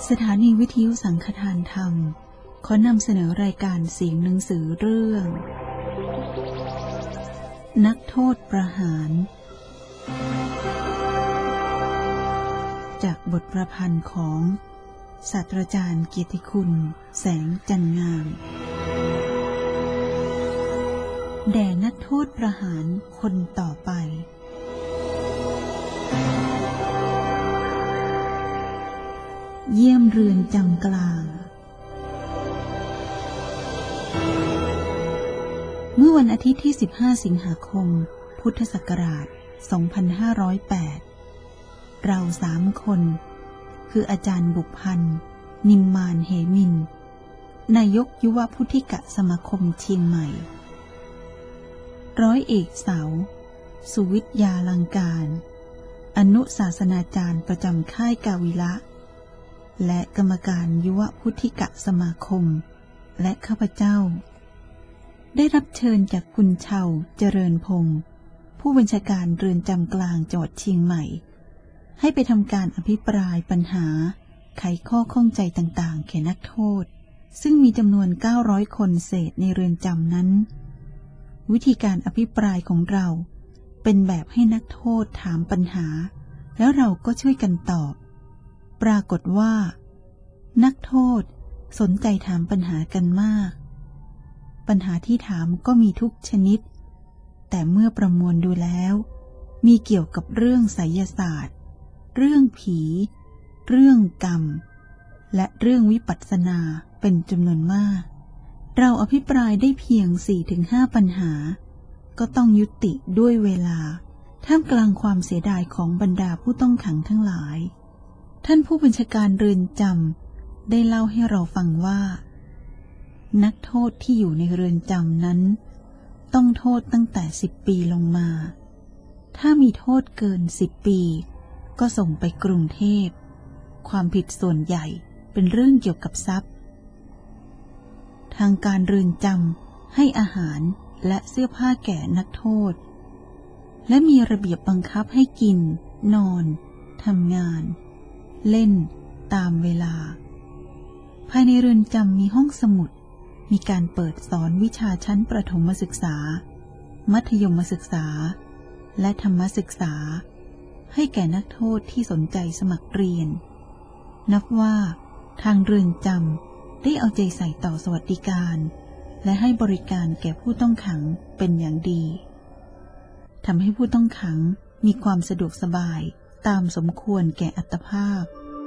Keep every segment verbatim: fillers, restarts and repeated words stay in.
สถานีวิทยุสังฆทานธรรมขอนำเสนอรายการเสียงหนังสือเรื่องนักโทษประหารจากบทประพันธ์ของศาสตราจารย์เกียรติคุณแสงจันงามแด่นักโทษประหารคนต่อไปเยี่ยมเรือนจำกลางเมื่อวันอาทิตย์ที่สิบห้าสิงหาคมพุทธศักราชสองพันห้าร้อยแปดเราสามคนคืออาจารย์บุพพันธ์นิมมานเหมินนายกยุวพุทธิกสมาคมเชียงใหม่ร้อยเอกเสาสุวิทยาลังการอนุศาสนาจารย์ประจำค่ายกาวิระและกรรมการยุวพุทธิกสมาคมและข้าพเจ้าได้รับเชิญจากคุณเชาเจริญพงศ์ผู้บัญชาการเรือนจำกลางจังหวัดเชียงใหม่ให้ไปทำการอภิปรายปัญหาไขข้อข้องใจต่างๆแก่นักโทษซึ่งมีจำนวนเก้าร้อยคนเศษในเรือนจำนั้นวิธีการอภิปรายของเราเป็นแบบให้นักโทษถามปัญหาแล้วเราก็ช่วยกันตอบปรากฏว่านักโทษสนใจถามปัญหากันมากปัญหาที่ถามก็มีทุกชนิดแต่เมื่อประมวลดูแล้วมีเกี่ยวกับเรื่องไสยศาสตร์เรื่องผีเรื่องกรรมและเรื่องวิปัสสนาเป็นจำนวนมากเราอภิปรายได้เพียง สี่ถึงห้า ปัญหาก็ต้องยุติด้วยเวลาท่ามกลางความเสียดายของบรรดาผู้ต้องขังทั้งหลายท่านผู้บัญชาการเรือนจำได้เล่าให้เราฟังว่านักโทษที่อยู่ในเรือนจำนั้นต้องโทษตั้งแต่สิบปีลงมาถ้ามีโทษเกินสิบปีก็ส่งไปกรุงเทพความผิดส่วนใหญ่เป็นเรื่องเกี่ยวกับทรัพย์ทางการเรือนจำให้อาหารและเสื้อผ้าแก่นักโทษและมีระเบียบบังคับให้กินนอนทำงานเล่นตามเวลาภายในเรือนจำมีห้องสมุดมีการเปิดสอนวิชาชั้นประถมศึกษามัธยมศึกษาและธรรมศึกษาให้แก่นักโทษที่สนใจสมัครเรียนนับว่าทางเรือนจำได้เอาใจใส่ต่อสวัสดิการและให้บริการแก่ผู้ต้องขังเป็นอย่างดีทำให้ผู้ต้องขังมีความสะดวกสบายตามสมควรแก่อัตภาพ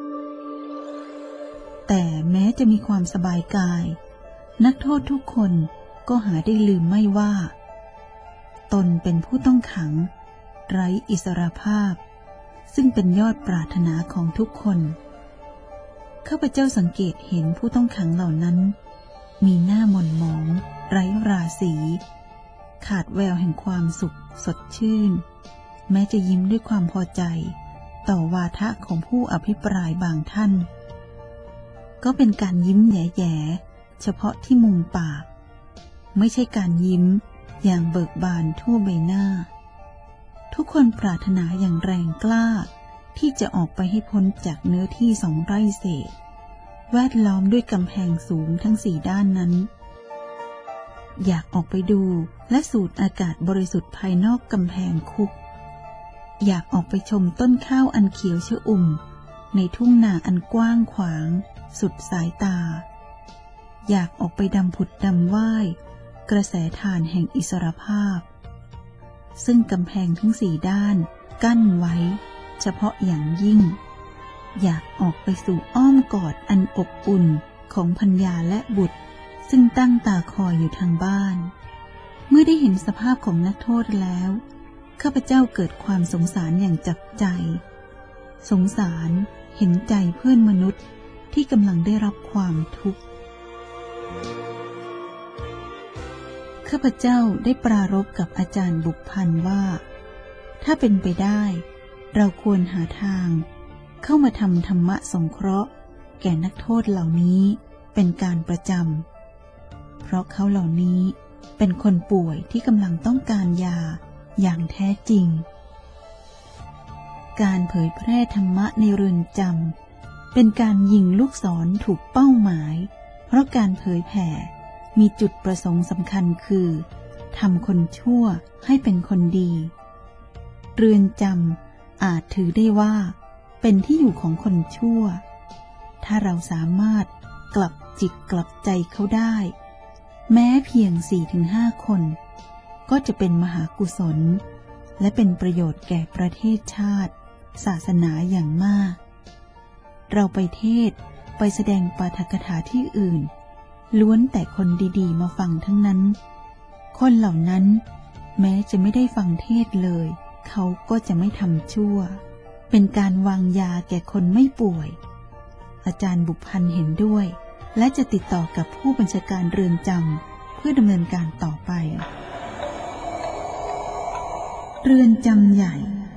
แต่แม้จะมีความสบายกายนักโทษทุกคนก็หาได้ลืมไม่ว่าตนเป็นผู้ต้องขังไร้อิสรภาพซึ่งเป็นยอดปรารถนาของทุกคนข้าพเจ้าสังเกตเห็นผู้ต้องขังเหล่านั้นมีหน้าหม่นหมองไร้ราศีขาดแววแห่งความสุขสดชื่นแม้จะยิ้มด้วยความพอใจต่อวาทะของผู้อภิปรายบางท่านก็เป็นการยิ้มแย่ๆเฉพาะที่มุมปากไม่ใช่การยิ้มอย่างเบิกบานทั่วใบหน้าทุกคนปรารถนาอย่างแรงกล้าที่จะออกไปให้พ้นจากเนื้อที่สองไร่เศษแวดล้อมด้วยกำแพงสูงทั้งสี่ด้านนั้นอยากออกไปดูและสูดอากาศบริสุทธิ์ภายนอกกำแพงคุกอยากออกไปชมต้นข้าวอันเขียวชอุ่มในทุ่งนาอันกว้างขวางสุดสายตาอยากออกไปดำผุดดำว่ายกระแสทานแห่งอิสรภาพซึ่งกำแพงทั้งสี่ด้านกั้นไว้เฉพาะอย่างยิ่งอยากออกไปสู่อ้อมกอดอันอบอุ่นของภรรยาและบุตรซึ่งตั้งตาคอยอยู่ทางบ้านเมื่อได้เห็นสภาพของนักโทษแล้วข้าพเจ้าเกิดความสงสารอย่างจับใจสงสารเห็นใจเพื่อนมนุษย์ที่กำลังได้รับความทุกข์ข้าพเจ้าได้ปรารภกับอาจารย์บุพพันธ์ว่าถ้าเป็นไปได้เราควรหาทางเข้ามาทำธรรมะสงเคราะห์แก่นักโทษเหล่านี้เป็นการประจำเพราะเขาเหล่านี้เป็นคนป่วยที่กำลังต้องการยาอย่างแท้จริงการเผยแพร่ธรรมะในเรือนจำเป็นการยิงลูกศรถูกเป้าหมายเพราะการเผยแผ่มีจุดประสงค์สำคัญคือทำคนชั่วให้เป็นคนดีเรือนจำอาจถือได้ว่าเป็นที่อยู่ของคนชั่วถ้าเราสามารถกลับจิตกลับใจเขาได้แม้เพียง สี่ถึงห้า คนก็จะเป็นมหากุศลและเป็นประโยชน์แก่ประเทศชาติศาสนาอย่างมากเราไปเทศน์ไปแสดงปาฐกถาที่อื่นล้วนแต่คนดีๆมาฟังทั้งนั้นคนเหล่านั้นแม้จะไม่ได้ฟังเทศน์เลยเขาก็จะไม่ทำชั่วเป็นการวางยาแก่คนไม่ป่วยอาจารย์บุพพันธ์เห็นด้วยและจะติดต่อกับผู้บัญชาการเรือนจำเพื่อดำเนินการต่อไปเรือนจำใหญ่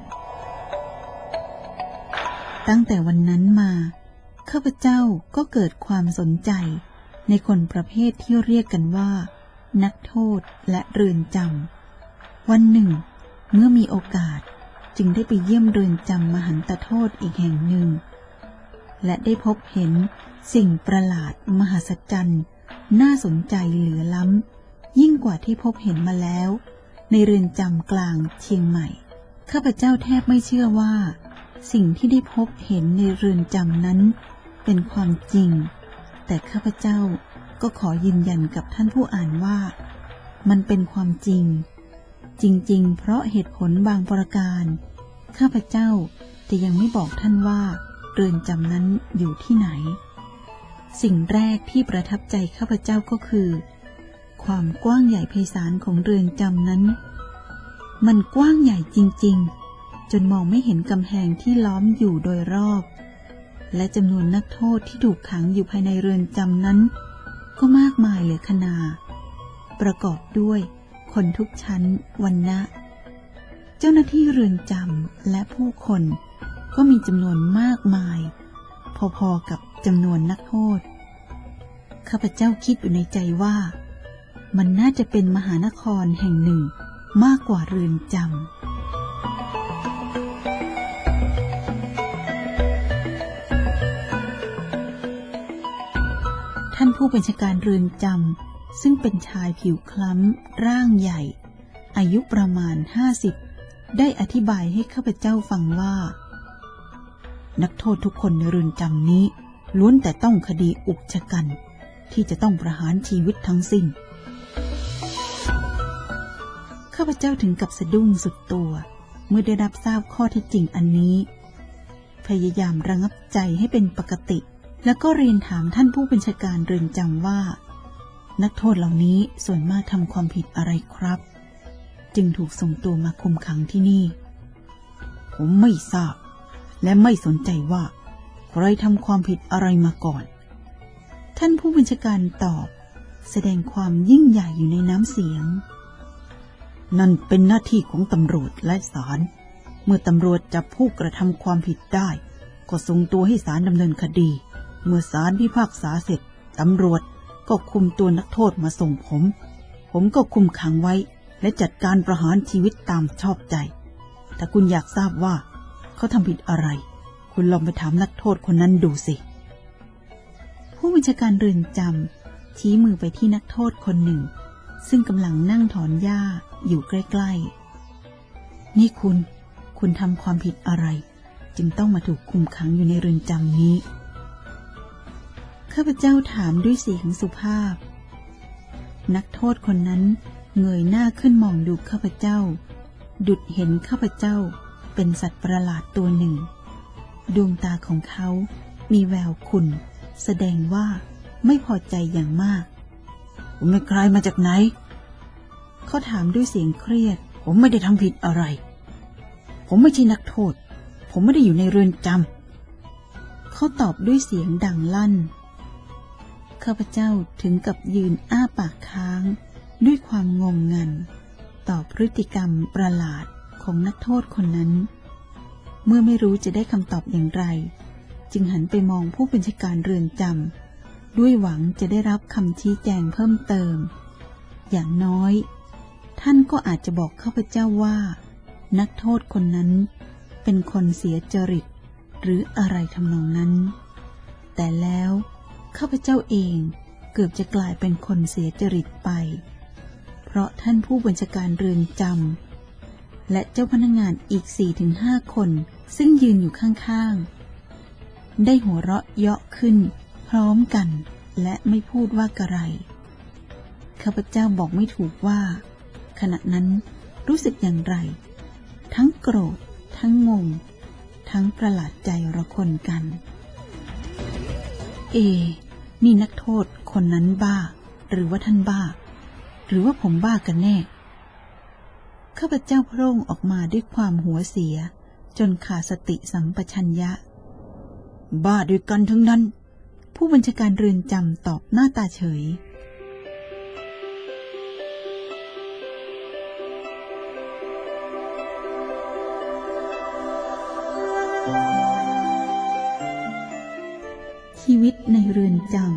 ตั้งแต่วันนั้นมาข้าพเจ้าก็เกิดความสนใจในคนประเภทที่เรียกกันว่านักโทษและเรือนจำวันหนึ่งเมื่อมีโอกาสจึงได้ไปเยี่ยมเรือนจำมหันตโทษอีกแห่งหนึ่งและได้พบเห็นสิ่งประหลาดมหัศจรรย์น่าสนใจเหลือล้ำยิ่งกว่าที่พบเห็นมาแล้วในเรือนจำกลางเชียงใหม่ข้าพเจ้าแทบไม่เชื่อว่าสิ่งที่ได้พบเห็นในเรือนจำนั้นเป็นความจริงแต่ข้าพเจ้าก็ขอยืนยันกับท่านผู้อ่านว่ามันเป็นความจริงจริงๆเพราะเหตุผลบางประการข้าพเจ้าจะยังไม่บอกท่านว่าเรือนจำนั้นอยู่ที่ไหนสิ่งแรกที่ประทับใจข้าพเจ้าก็คือความกว้างใหญ่ไพศาลของเรือนจำนั้นมันกว้างใหญ่จริงๆจนมองไม่เห็นกำแพงที่ล้อมอยู่โดยรอบและจำนวนนักโทษที่ถูกขังอยู่ภายในเรือนจำนั้นก็มากมายเหลือขนาประกอบด้วยคนทุกชั้นวรรณะเจ้าหน้าที่เรือนจำและผู้คนก็มีจำนวนมากมายพอๆกับจำนวนนักโทษข้าพเจ้าคิดอยู่ในใจว่ามันน่าจะเป็นมหานครแห่งหนึ่งมากกว่าเรือนจำท่านผู้บัญชาการเรือนจำซึ่งเป็นชายผิวคล้ำร่างใหญ่อายุประมาณห้าสิบได้อธิบายให้ข้าพเจ้าฟังว่านักโทษทุกคนในเรือนจำนี้ล้วนแต่ต้องคดีอุกชะกันที่จะต้องประหารชีวิตทั้งสิ้นข้าพเจ้าถึงกับสะดุ้งสุดตัวเมื่อได้รับทราบข้อเท็จจริงอันนี้พยายามระงับใจให้เป็นปกติแล้วก็เรียนถามท่านผู้บัญชาการเรือนจำว่านักโทษเหล่านี้ส่วนมากทำความผิดอะไรครับจึงถูกส่งตัวมาคุมขังที่นี่ผมไม่ทราบและไม่สนใจว่าใครทำความผิดอะไรมาก่อนท่านผู้บัญชาการตอบแสดงความยิ่งใหญ่อยู่ในน้ำเสียงนั่นเป็นหน้าที่ของตำรวจและศาลเมื่อตำรวจจับผู้กระทำความผิดได้ก็ส่งตัวให้ศาลดำเนินคดีเมื่อศาลพิพากษาเสร็จตำรวจก็คุมตัวนักโทษมาส่งผมผมก็คุมขังไว้และจัดการประหารชีวิตตามชอบใจถ้าคุณอยากทราบว่าเขาทำผิดอะไรคุณลองไปถามนักโทษคนนั้นดูสิผู้บัญชาการเรือนจำชี้มือไปที่นักโทษคนหนึ่งซึ่งกำลังนั่งถอนหญ้าอยู่ใกล้ๆนี่คุณคุณทำความผิดอะไรจึงต้องมาถูกคุมขังอยู่ในเรือนจำนี้ข้าพเจ้าถามด้วยเสียงสุภาพนักโทษคนนั้นเงยหน้าขึ้นมองดูข้าพเจ้าดุจเห็นข้าพเจ้าเป็นสัตว์ประหลาดตัวหนึ่งดวงตาของเขามีแววขุ่นแสดงว่าไม่พอใจอย่างมากผมเป็นใครมาจากไหนเขาถามด้วยเสียงเครียดผมไม่ได้ทำผิดอะไรผมไม่ใช่นักโทษผมไม่ได้อยู่ในเรือนจำเขาตอบด้วยเสียงดังลั่นข้าพเจ้าถึงกับยืนอ้าปากค้างด้วยความงงงันต่อพฤติกรรมประหลาดของนักโทษคนนั้นเมื่อไม่รู้จะได้คำตอบอย่างไรจึงหันไปมองผู้บัญชาการเรือนจำด้วยหวังจะได้รับคำชี้แจงเพิ่มเติมอย่างน้อยท่านก็อาจจะบอกข้าพเจ้าว่านักโทษคนนั้นเป็นคนเสียจริตหรืออะไรทำนองนั้นแต่แล้วข้าพเจ้าเองเกือบจะกลายเป็นคนเสียจริตไปเพราะท่านผู้บัญชาการเรือนจำและเจ้าพนักงานอีก สี่ถึงห้า คนซึ่งยืนอยู่ข้างๆได้หัวเราะเยาะขึ้นพร้อมกันและไม่พูดว่ากระไรข้าพเจ้าบอกไม่ถูกว่าขณะนั้นรู้สึกอย่างไรทั้งโกรธทั้งงงทั้งประหลาดใจระคนกันเอนี่นักโทษคนนั้นบ้าหรือว่าท่านบ้าหรือว่าผมบ้ากันแน่ข้าพเจ้าโพร่งออกมาด้วยความหัวเสียจนขาดสติสัมปชัญญะบ้าด้วยกันทั้งนั้นผู้บัญชาการเรือนจำตอบหน้าตาเฉยชีวิตในเรือนจำ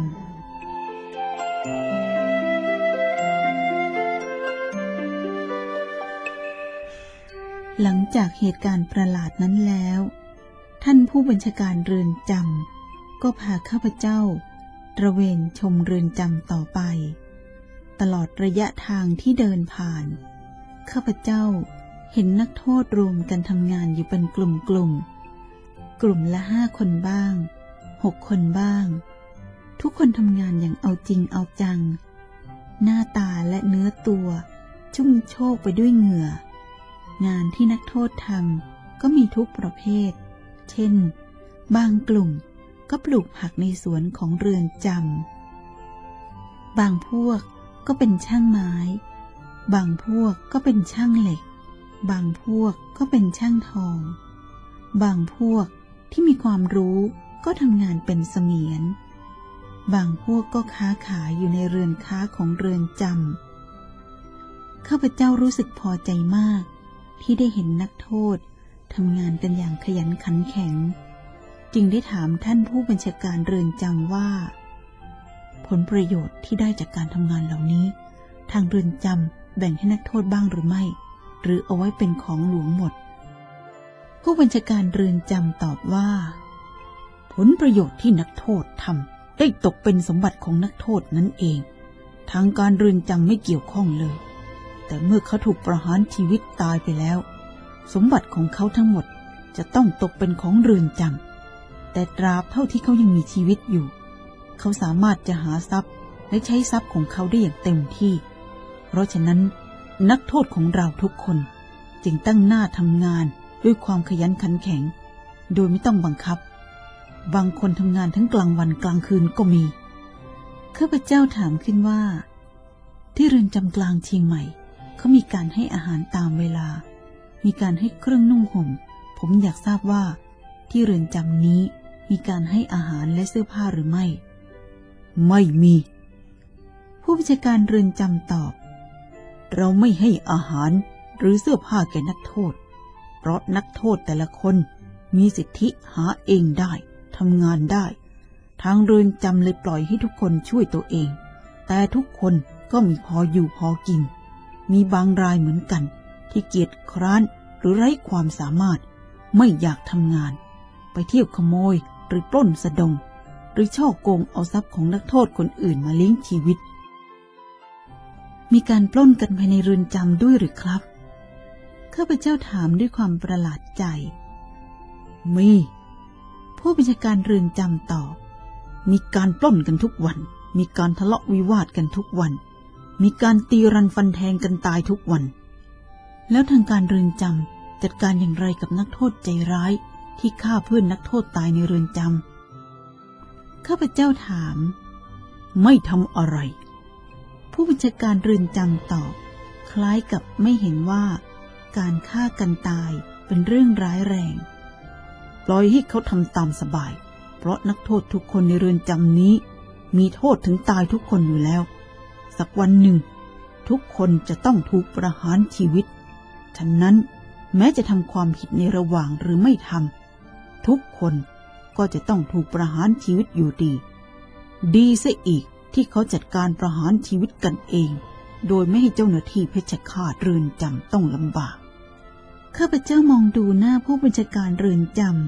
หลังจากเหตุการณ์ประหลาดนั้นแล้วท่านผู้บัญชาการเรือนจำก็พาข้าพเจ้าตระเวนชมเรือนจำต่อไปตลอดระยะทางที่เดินผ่านข้าพเจ้าเห็นนักโทษรวมกันทำงานอยู่เป็นกลุ่มๆ กลุ่มกลุ่มละห้าคนบ้างหกคนบ้างทุกคนทำงานอย่างเอาจริงเอาจังหน้าตาและเนื้อตัวชุ่มโชกไปด้วยเหงื่องานที่นักโทษทำก็มีทุกประเภทเช่นบางกลุ่มก็ปลูกผักในสวนของเรือนจำบางพวกก็เป็นช่างไม้บางพวกก็เป็นช่างเหล็กบางพวกก็เป็นช่างทองบางพวกที่มีความรู้ก็ทำงานเป็นเสมียนบางพวกก็ค้าขายอยู่ในเรือนค้าของเรือนจำข้าพเจ้ารู้สึกพอใจมากที่ได้เห็นนักโทษทำงานกันอย่างขยันขันแข็งจึงได้ถามท่านผู้บัญชาการเรือนจำว่าผลประโยชน์ที่ได้จากการทำงานเหล่านี้ทางเรือนจำแบ่งให้นักโทษบ้างหรือไม่หรือเอาไว้เป็นของหลวงหมดผู้บัญชาการเรือนจำตอบว่าผลประโยชน์ที่นักโทษทำได้ตกเป็นสมบัติของนักโทษนั่นเองทางการเรือนจำไม่เกี่ยวข้องเลยแต่เมื่อเขาถูกประหารชีวิตตายไปแล้วสมบัติของเขาทั้งหมดจะต้องตกเป็นของเรือนจำแต่ตราบเท่าที่เขายังมีชีวิตอยู่เขาสามารถจะหาทรัพย์และใช้ทรัพย์ของเขาได้อย่างเต็มที่เพราะฉะนั้นนักโทษของเราทุกคนจึงตั้งหน้าทำงานด้วยความขยันขันแข็งโดยไม่ต้องบังคับบางคนทำงานทั้งกลางวันกลางคืนก็มีข้าพเจ้าถามขึ้นว่าที่เรือนจำกลางเชียงใหม่เขามีการให้อาหารตามเวลามีการให้เครื่องนุ่งห่มผมอยากทราบว่าที่เรือนจำนี้มีการให้อาหารและเสื้อผ้าหรือไม่ไม่มีผู้บัญชาการเรือนจำตอบเราไม่ให้อาหารหรือเสื้อผ้าแก่นักโทษเพราะนักโทษแต่ละคนมีสิทธิหาเองได้ทำงานได้ทางเรือนจำเลยปล่อยให้ทุกคนช่วยตัวเองแต่ทุกคนก็มีพออยู่พอกินมีบางรายเหมือนกันที่เกียจคร้านหรือไร้ความสามารถไม่อยากทำงานไปเที่ยวขโมยหรือปล้นสะดมหรือฉ้อโกงเอาทรัพย์ของนักโทษคนอื่นมาเลี้ยงชีวิตมีการปล้นกันภายในเรือนจำด้วยหรือครับข้าพเจ้าถามด้วยความประหลาดใจมีผู้บัญชาการเรือนจำตอบมีการปล้นกันทุกวันมีการทะเลาะวิวาทกันทุกวันมีการตีรันฟันแทงกันตายทุกวันแล้วทางการเรือนจำจัดการอย่างไรกับนักโทษใจร้ายที่ฆ่าเพื่อนนักโทษตายในเรือนจำข้าพเจ้าถามไม่ทำอะไรผู้บัญชาการเรือนจำตอบคล้ายกับไม่เห็นว่าการฆ่ากันตายเป็นเรื่องร้ายแรงปล่อยให้เขาทำตามสบายเพราะนักโทษทุกคนในเรือนจำนี้มีโทษถึงตายทุกคนอยู่แล้วสักวันหนึ่งทุกคนจะต้องถูกประหารชีวิตฉะนั้นแม้จะทำความผิดในระหว่างหรือไม่ทำทุกคนก็จะต้องถูกประหารชีวิตอยู่ดีดีซะอีกที่เขาจัดการประหารชีวิตกันเองโดยไม่ให้เจ้าหน้าที่เพชฌฆาตเรือนจำต้องลำบากข้าพเจ้ามองดูหน้าผู้บัญชาการเรือนจำ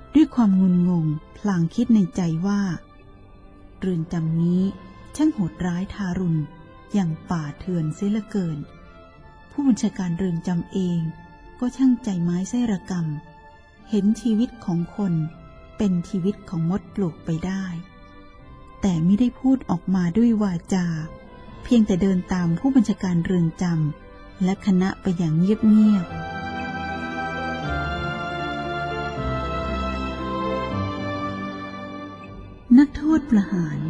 ด้วยความงุนงงพลางคิดในใจว่าเรือนจำนี้ช่างโหดร้ายทารุณอย่างป่าเถื่อนเสียเหลือเกินผู้บัญชาการเรือนจำเองก็ช่างใจไม้ไส้ระกำเห็นชีวิตของคนเป็นชีวิตของมดปลวกไปได้แต่ไม่ได้พูดออกมาด้วยวาจาเพียงแต่เดินตามผู้บัญชาการเรือนจำและคณะไปอย่างเงียบๆนักโทษประหาร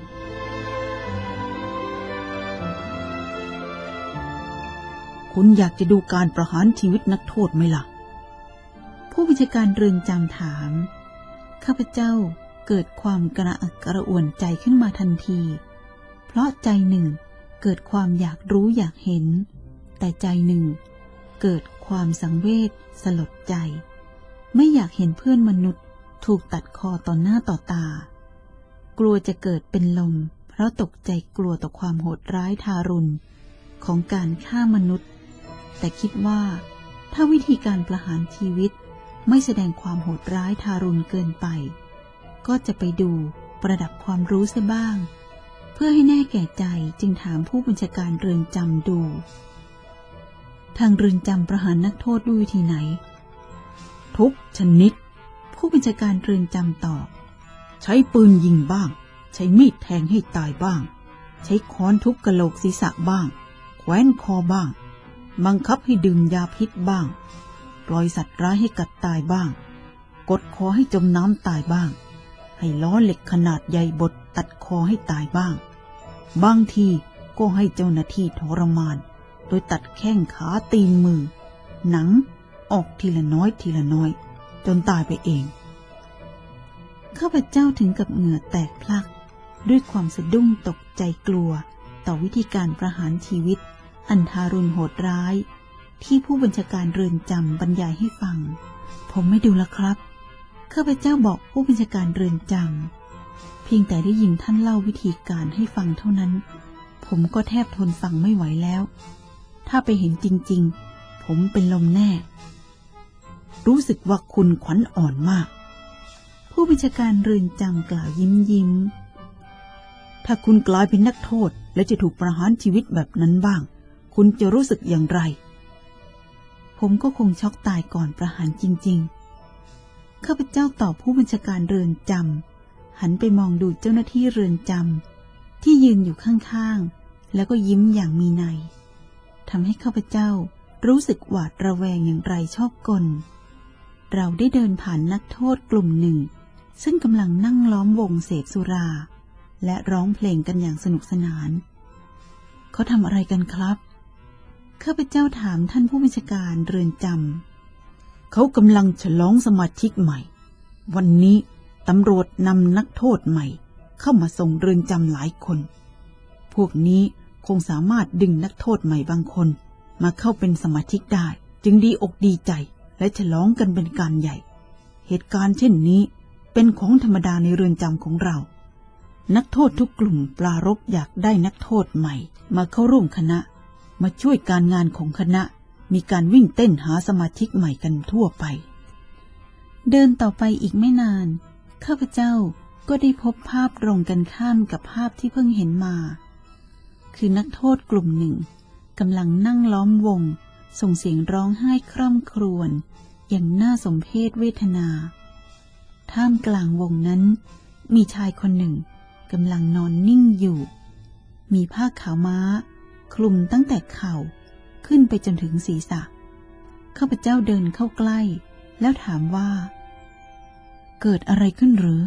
คุณอยากจะดูการประหารชีวิตนักโทษไหมล่ะผู้บัญชาการเรือนจำถามข้าพเจ้าเกิดความกระอักกระอ่วนใจขึ้นมาทันทีเพราะใจหนึ่งเกิดความอยากรู้อยากเห็นแต่ใจหนึ่งเกิดความสังเวชสลดใจไม่อยากเห็นเพื่อนมนุษย์ถูกตัดคอต่อหน้าต่อตากลัวจะเกิดเป็นลมเพราะตกใจกลัวต่อความโหดร้ายทารุณของการฆ่ามนุษย์แต่คิดว่าถ้าวิธีการประหารชีวิตไม่แสดงความโหดร้ายทารุณเกินไปก็จะไปดูประดับความรู้เสียบ้างเพื่อให้แน่แก่ใจจึงถามผู้บัญชาการเรือนจำดูทางเรือนจำประหารนักโทษด้วยวิธีไหนทุกชนิดผู้บัญชาการเรือนจำตอบใช้ปืนยิงบ้างใช้มีดแทงให้ตายบ้างใช้ค้อนทุบกะโหลกศีรษะบ้างแขวนคอบ้างบังคับให้ดื่มยาพิษบ้างปล่อยสัตว์ร้ายให้กัดตายบ้างกดคอให้จมน้ำตายบ้างให้ล้อเหล็กขนาดใหญ่บดตัดคอให้ตายบ้างบางทีก็ให้เจ้าหน้าที่ทรมานโดยตัดแข้งขาตีนมือหนังออกทีละน้อยทีละน้อยจนตายไปเองข้าพเจ้าถึงกับเหงื่อแตกพลักด้วยความสะดุ้งตกใจกลัวต่อวิธีการประหารชีวิตอันทารุณโหดร้ายที่ผู้บัญชาการเรือนจำบรรยายให้ฟังผมไม่ดูละครับข้าพเจ้าบอกผู้บัญชาการเรือนจำเพียงแต่ได้ยินท่านเล่าวิธีการให้ฟังเท่านั้นผมก็แทบทนฟังไม่ไหวแล้วถ้าไปเห็นจริงๆผมเป็นลมแน่รู้สึกว่าคุณขวัญอ่อนมากผู้บัญชาการเรือนจำกล่าวยิ้มยิ้มถ้าคุณกลายเป็นนักโทษและจะถูกประหารชีวิตแบบนั้นบ้างคุณจะรู้สึกอย่างไรผมก็คงช็อกตายก่อนประหารจริงๆข้าพเจ้าตอบผู้บัญชาการเรือนจำหันไปมองดูเจ้าหน้าที่เรือนจำที่ยืนอยู่ข้างๆแล้วก็ยิ้มอย่างมีนัยทำให้ข้าพเจ้ารู้สึกหวาดระแวงอย่างไรชอบกลเราได้เดินผ่านนักโทษกลุ่มหนึ่งซึ่งกำลังนั่งล้อมวงเสพสุราและร้องเพลงกันอย่างสนุกสนานเขาทำอะไรกันครับข้าพเจ้าถามท่านผู้บัญชาการเรือนจำเขากำลังฉลองสมาชิกใหม่วันนี้ตำรวจนำนักโทษใหม่เข้ามาส่งเรือนจำหลายคนพวกนี้คงสามารถดึงนักโทษใหม่บางคนมาเข้าเป็นสมาชิกได้จึงดีอกดีใจและฉลองกันเป็นการใหญ่เหตุการณ์เช่นนี้เป็นของธรรมดาในเรือนจำของเรานักโทษทุกกลุ่มปรารภอยากได้นักโทษใหม่มาเข้าร่วมคณะมาช่วยการงานของคณะมีการวิ่งเต้นหาสมาชิกใหม่กันทั่วไปเดินต่อไปอีกไม่นานข้าพเจ้าก็ได้พบภาพตรงกันข้ามกับภาพที่เพิ่งเห็นมาคือนักโทษกลุ่มหนึ่งกำลังนั่งล้อมวงส่งเสียงร้องไห้คร่ำครวญอย่างน่าสมเพชเวทนาท่ามกลางวงนั้นมีชายคนหนึ่งกำลังนอนนิ่งอยู่มีผ้าขาวม้าคลุมตั้งแต่เข่าขึ้นไปจนถึงศีรษะข้าพเจ้าเดินเข้าใกล้แล้วถามว่าเกิดอะไรขึ้นหรือ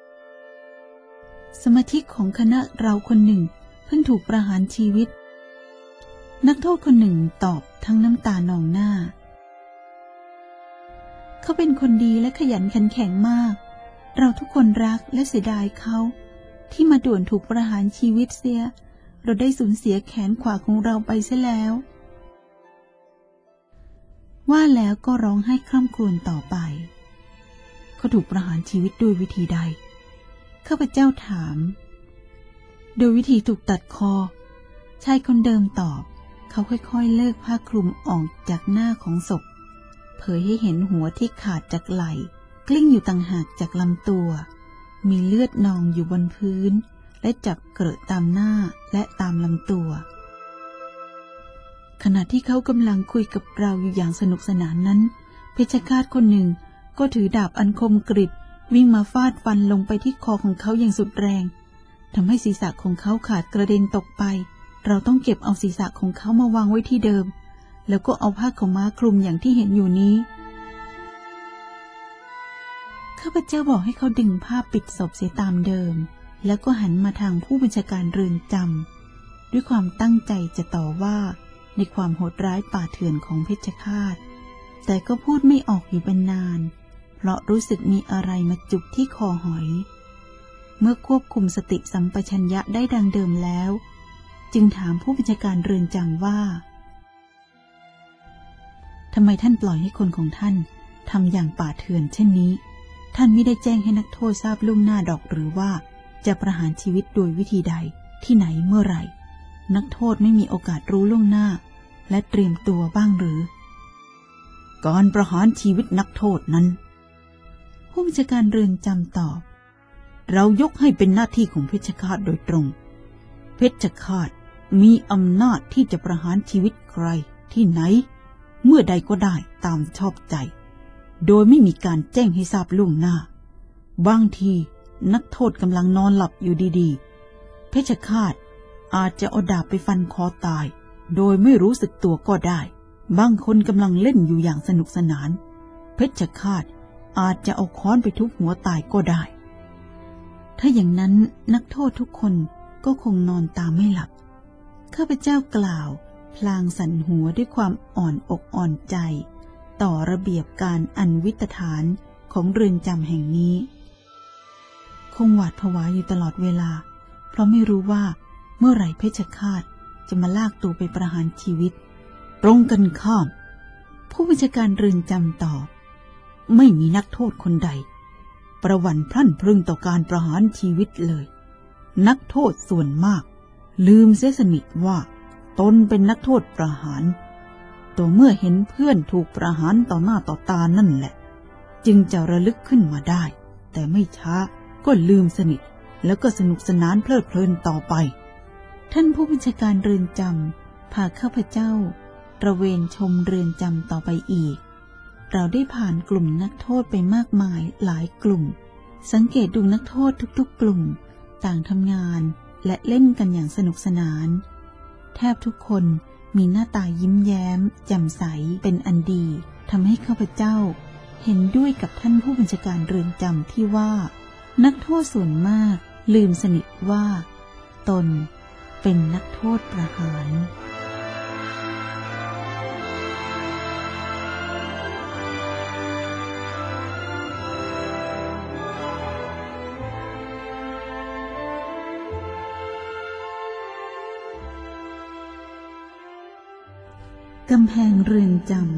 สมาชิกของคณะเราคนหนึ่งเพิ่งถูกประหารชีวิตนักโทษคนหนึ่งตอบทั้งน้ำตานองหน้าเขาเป็นคนดีและขยันขันแข็งมากเราทุกคนรักและเสียดายเขาที่มาด่วนถูกประหารชีวิตเสียเราได้สูญเสียแขนขวาของเราไปเสียแล้วว่าแล้วก็ร้องไห้คร่ำครวญต่อไปเขาถูกประหารชีวิตด้วยวิธีใดข้าพเจ้าถามโดยวิธีถูกตัดคอชายคนเดิมตอบเขาค่อยๆเลิกผ้าคลุมออกจากหน้าของศพเผยให้เห็นหัวที่ขาดจากไหล่กลิ้งอยู่ต่างหากจากลำตัวมีเลือดนองอยู่บนพื้นและจับเกลอะตามหน้าและตามลำตัวขณะที่เขากำลังคุยกับเราอยู่อย่างสนุกสนานนั้นเพชฌฆาตคนหนึ่งก็ถือดาบอันคมกริบวิ่งมาฟาดฟันลงไปที่คอของเขาอย่างสุดแรงทำให้ศีรษะของเขาขาดกระเด็นตกไปเราต้องเก็บเอาศีรษะของเขามาวางไว้ที่เดิมแล้วก็เอาผ้าขาวม้าคลุมอย่างที่เห็นอยู่นี้ข้าพเจ้าบอกให้เขาดึงผ้าปิดศพเสียตามเดิมแล้วก็หันมาทางผู้บัญชาการเรือนจำด้วยความตั้งใจจะต่อว่าในความโหดร้ายป่าเถื่อนของเพชฌฆาตแต่ก็พูดไม่ออกอยู่เป็นนานเพราะรู้สึกมีอะไรมาจุกที่คอหอยเมื่อควบคุมสติสัมปชัญญะได้ดังเดิมแล้วจึงถามผู้บัญชาการเรือนจำว่าทำไมท่านปล่อยให้คนของท่านทำอย่างป่าเถื่อนเช่นนี้ท่านไม่ได้แจ้งให้นักโทษทราบล่วงหน้าดอกหรือว่าจะประหารชีวิตโดยวิธีใดที่ไหนเมื่อไหร่นักโทษไม่มีโอกาสรู้ล่วงหน้าและเตรียมตัวบ้างหรือการประหารชีวิตนักโทษนั้นผู้บัญชาการเรือนจำตอบเรายกให้เป็นหน้าที่ของเพชฌฆาตโดยตรงเพชฌฆาตมีอำนาจที่จะประหารชีวิตใครที่ไหนเมื่อใดก็ได้ตามชอบใจโดยไม่มีการแจ้งให้ทราบล่วงหน้าบางทีนักโทษกำลังนอนหลับอยู่ดีๆเพชฌฆาตอาจจะเอาดาบไปฟันคอตายโดยไม่รู้สึกตัวก็ได้บางคนกำลังเล่นอยู่อย่างสนุกสนานเพชฌฆาตอาจจะเอาค้อนไปทุบหัวตายก็ได้ถ้าอย่างนั้นนักโทษทุกคนก็คงนอนตาไม่หลับข้าพเจ้ากล่าวพลางสั่นหัวด้วยความอ่อนอกอ่อนใจต่อระเบียบการอันวิตฐานของเรือนจำแห่งนี้คงหวาดผวาอยู่ตลอดเวลาเพราะไม่รู้ว่าเมื่อไหร่เพชฌฆาตจะมาลากตัวไปประหารชีวิตตรงกันข้ามผู้บัญชาการเรือนจำตอบไม่มีนักโทษคนใดประหวั่นพรั่นพรึงต่อการประหารชีวิตเลยนักโทษส่วนมากลืมเสียสนิทว่าตนเป็นนักโทษประหารตัวเมื่อเห็นเพื่อนถูกประหารต่อหน้าต่อตานั่นแหละจึงจะระลึกขึ้นมาได้แต่ไม่ช้าก็ลืมสนิทแล้วก็สนุกสนานเพลิดเพลินต่อไปท่านผู้บัญชาการเรือนจำพาข้าพเจ้าตระเวนชมเรือนจำต่อไปอีกเราได้ผ่านกลุ่มนักโทษไปมากมายหลายกลุ่มสังเกตดูนักโทษทุกๆกลุ่มต่างทำงานและเล่นกันอย่างสนุกสนานแทบทุกคนมีหน้าตายิ้มแย้มแจ่มใสเป็นอันดีทำให้ข้าพเจ้าเห็นด้วยกับท่านผู้บัญชาการเรือนจำที่ว่านักโทษส่วนมากลืมสนิทว่าตนเป็นนักโทษประหารกำแพงเรือนจำ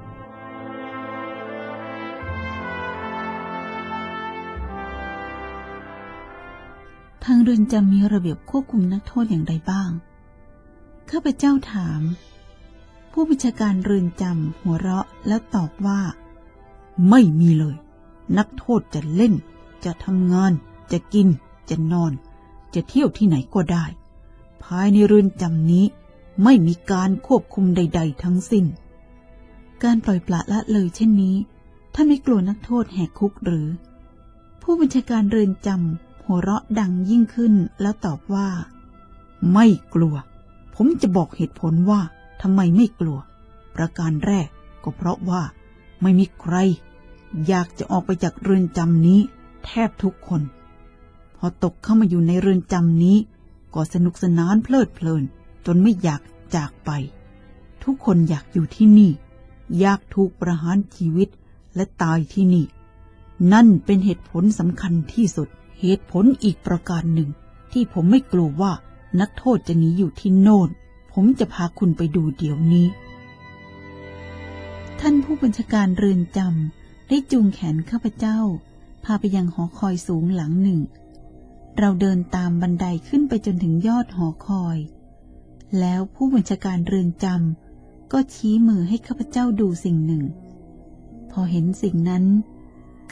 ทางเรือนจำมีระเบียบควบคุมนักโทษอย่างไรบ้างข้าพเจ้าถามผู้บัญชาการเรือนจำหัวเราะแล้วตอบว่าไม่มีเลยนักโทษจะเล่นจะทำงานจะกินจะนอนจะเที่ยวที่ไหนก็ได้ภายในเรือนจำนี้ไม่มีการควบคุมใดๆทั้งสิ้นการปล่อยปละละเลยเช่นนี้ท่านไม่กลัวนักโทษแหกคุกหรือผู้บัญชาการเรือนจำหัวเราะดังยิ่งขึ้นแล้วตอบว่าไม่กลัวผมจะบอกเหตุผลว่าทำไมไม่กลัวประการแรกก็เพราะว่าไม่มีใครอยากจะออกไปจากเรือนจำนี้แทบทุกคนพอตกเข้ามาอยู่ในเรือนจำนี้ก็สนุกสนานเพลิดเพลินจนไม่อยากจากไปทุกคนอยากอยู่ที่นี่อยากถูกประหารชีวิตและตายที่นี่นั่นเป็นเหตุผลสำคัญที่สุดเหตุผลอีกประการหนึ่งที่ผมไม่กลัวว่านักโทษจะหนีอยู่ที่โน่นผมจะพาคุณไปดูเดี๋ยวนี้ท่านผู้บัญชาการเรือนจำได้จูงแขนข้าพเจ้าพาไปยังหอคอยสูงหลังหนึ่งเราเดินตามบันไดขึ้นไปจนถึงยอดหอคอยแล้วผู้บัญชาการเรือนจำก็ชี้มือให้ข้าพเจ้าดูสิ่งหนึ่งพอเห็นสิ่งนั้น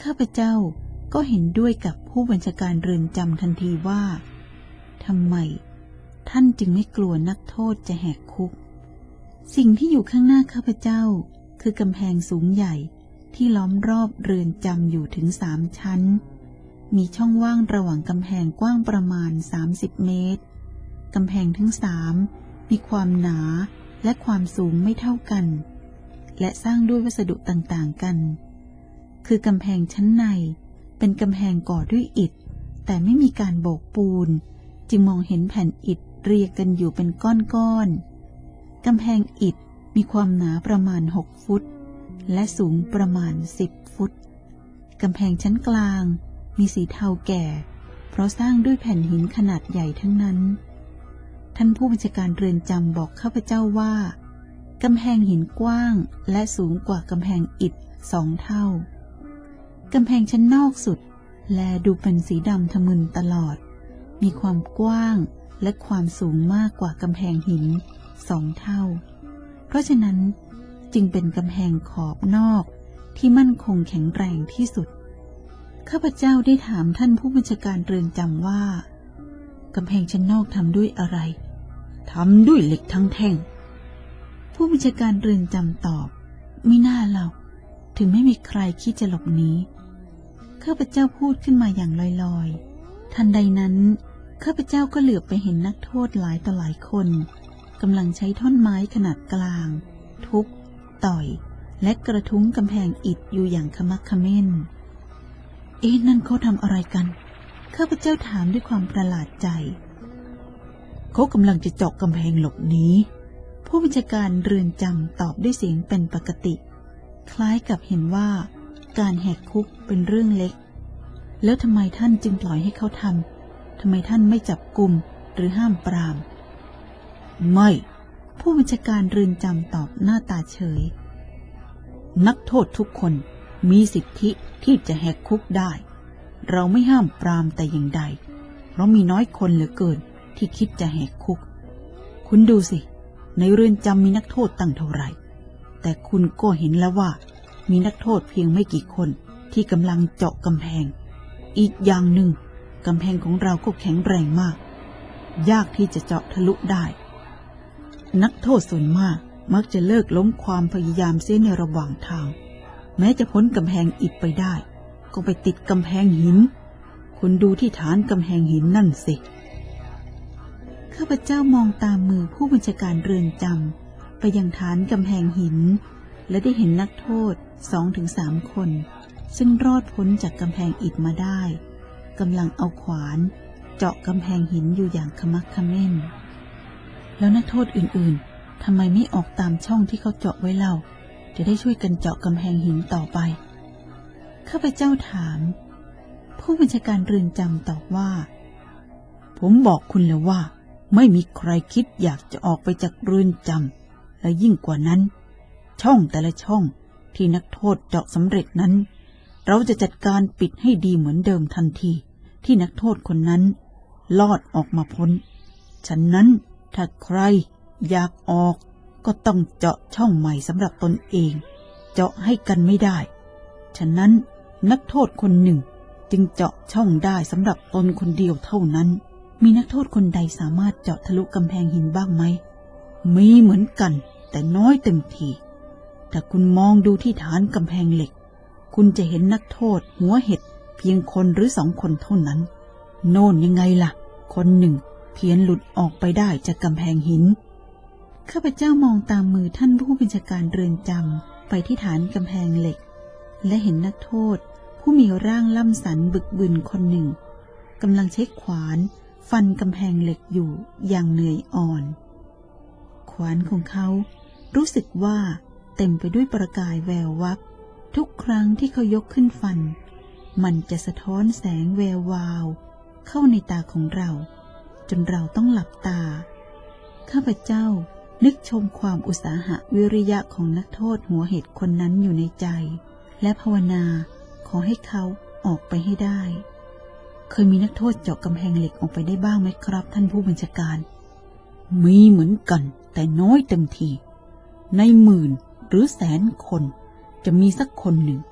ข้าพเจ้าก็เห็นด้วยกับผู้บัญชาการเรือนจำทันทีว่าทำไมท่านจึงไม่กลัวนักโทษจะแหกคุกสิ่งที่อยู่ข้างหน้าข้าพเจ้าคือกำแพงสูงใหญ่ที่ล้อมรอบเรือนจำอยู่ถึงสามชั้นมีช่องว่างระหว่างกำแพงกว้างประมาณสามสิบเมตรกำแพงทั้งสามมีความหนาและความสูงไม่เท่ากันและสร้างด้วยวัสดุต่างๆกันคือกำแพงชั้นในเป็นกำแพงก่อด้วยอิฐแต่ไม่มีการโบกปูนจึงมองเห็นแผ่นอิฐเรียงกันอยู่เป็นก้อนๆกำแพงอิฐมีความหนาประมาณหกฟุตและสูงประมาณสิบฟุตกำแพงชั้นกลางมีสีเทาแก่เพราะสร้างด้วยแผ่นหินขนาดใหญ่ทั้งนั้นท่านผู้บัญชาการเรือนจำบอกข้าพเจ้าว่ากำแพงหินกว้างและสูงกว่ากำแพงอิฐสองเท่ากำแพงชั้นนอกสุดแลดูเป็นสีดำทะมึนตลอดมีความกว้างและความสูงมากกว่ากำแพงหินสองเท่าเพราะฉะนั้นจึงเป็นกำแพงขอบนอกที่มั่นคงแข็งแรงที่สุดข้าพเจ้าได้ถามท่านผู้บัญชาการเรือนจำว่ากำแพงชั้นนอกทำด้วยอะไรทำด้วยเหล็กทั้งแท่งผู้บัญชาการเรือนจำตอบมิน่าเล่าถึงไม่มีใครคิดจะหลบหนีข้าพเจ้าพูดขึ้นมาอย่างลอยๆทันใดนั้นข้าพเจ้าก็เหลือบไปเห็นนักโทษหลายต่อหลายคนกำลังใช้ท่อนไม้ขนาดกลางทุบต่อยและกระทุ้งกำแพงอิฐอยู่อย่างขมักเขม้นเอ๊ะนั่นเขาทำอะไรกันข้าพเจ้าถามด้วยความประหลาดใจเขากำลังจะเจาะกำแพงหลบหนีผู้บัญชาการเรือนจำตอบด้วยเสียงเป็นปกติคล้ายกับเห็นว่าการแหกคุกเป็นเรื่องเล็กแล้วทำไมท่านจึงปล่อยให้เขาทำทำไมท่านไม่จับกุมหรือห้ามปรามไม่ผู้บัญชาการเรือนจำตอบหน้าตาเฉยนักโทษทุกคนมีสิทธิที่จะแหกคุกได้เราไม่ห้ามปรามแต่อย่างใดเพราะมีน้อยคนเหลือเกินที่คิดจะแหกคุกคุณดูสิในเรือนจำมีนักโทษตั้งเท่าไหร่แต่คุณก็เห็นแล้วว่ามีนักโทษเพียงไม่กี่คนที่กำลังเจาะกำแพงอีกอย่างหนึ่งกำแพงของเราก็แข็งแรงมากยากที่จะเจาะทะลุได้นักโทษส่วนมากมักจะเลิกล้มความพยายามเสียในระหว่างทางแม้จะพ้นกำแพงอิฐไปได้ก็ไปติดกำแพงหินคุณดูที่ฐานกำแพงหินนั่นสิข้าพเจ้ามองตามมือผู้บัญชาการเรือนจำไปยังฐานกำแพงหินและได้เห็นนักโทษสองถึงสามคนซึ่งรอดพ้นจากกำแพงอิฐมาได้กำลังเอาขวานเจาะกำแพงหินอยู่อย่างขมักเขม้นแล้วนักโทษอื่นๆทำไมไม่ออกตามช่องที่เขาเจาะไว้เล่าจะได้ช่วยกันเจาะกำแพงหินต่อไปข้าพเจ้าถามผู้บัญชาการเรือนจำตอบว่าผมบอกคุณแล้วว่าไม่มีใครคิดอยากจะออกไปจากเรือนจำและยิ่งกว่านั้นช่องแต่ละช่องที่นักโทษเจาะสำเร็จนั้นเราจะจัดการปิดให้ดีเหมือนเดิมทันทีที่นักโทษคนนั้นลอดออกมาพ้นฉะนั้นถ้าใครอยากออกก็ต้องเจาะช่องใหม่สำหรับตนเองเจาะให้กันไม่ได้ฉะนั้นนักโทษคนหนึ่งจึงเจาะช่องได้สำหรับตนคนเดียวเท่านั้นมีนักโทษคนใดสามารถเจาะทะลุกำแพงหินบ้างไหมมีเหมือนกันแต่น้อยเต็มทีถ้าคุณมองดูที่ฐานกำแพงเหล็กคุณจะเห็นนักโทษหัวเห็ดเพียงคนหรือสองคนเท่านั้นโน่นยังไงล่ะคนหนึ่งเพียงหลุดออกไปได้จากกำแพงหินข้าพเจ้ามองตามมือท่านผู้บัญชาการเรือนจำไปที่ฐานกำแพงเหล็กและเห็นนักโทษผู้มีร่างล่ำสันบึกบึนคนหนึ่งกำลังใช้ขวานฟันกำแพงเหล็กอยู่อย่างเหนื่อยอ่อนขวานของเขารู้สึกว่าเต็มไปด้วยประกายแวววับทุกครั้งที่เขายกขึ้นฟันมันจะสะท้อนแสงแวววาวเข้าในตาของเราจนเราต้องหลับตาข้าพเจ้านึกชมความอุตสาหะวิริยะของนักโทษหัวเห็ดคนนั้นอยู่ในใจและภาวนาขอให้เขาออกไปให้ได้เคยมีนักโทษเจาะกำแพงเหล็กออกไปได้บ้างไหมครับท่านผู้บัญชาการมีเหมือนกันแต่น้อยเต็มทีในหมื่นหรือแสนคนจะมีสักคนหนึ่ง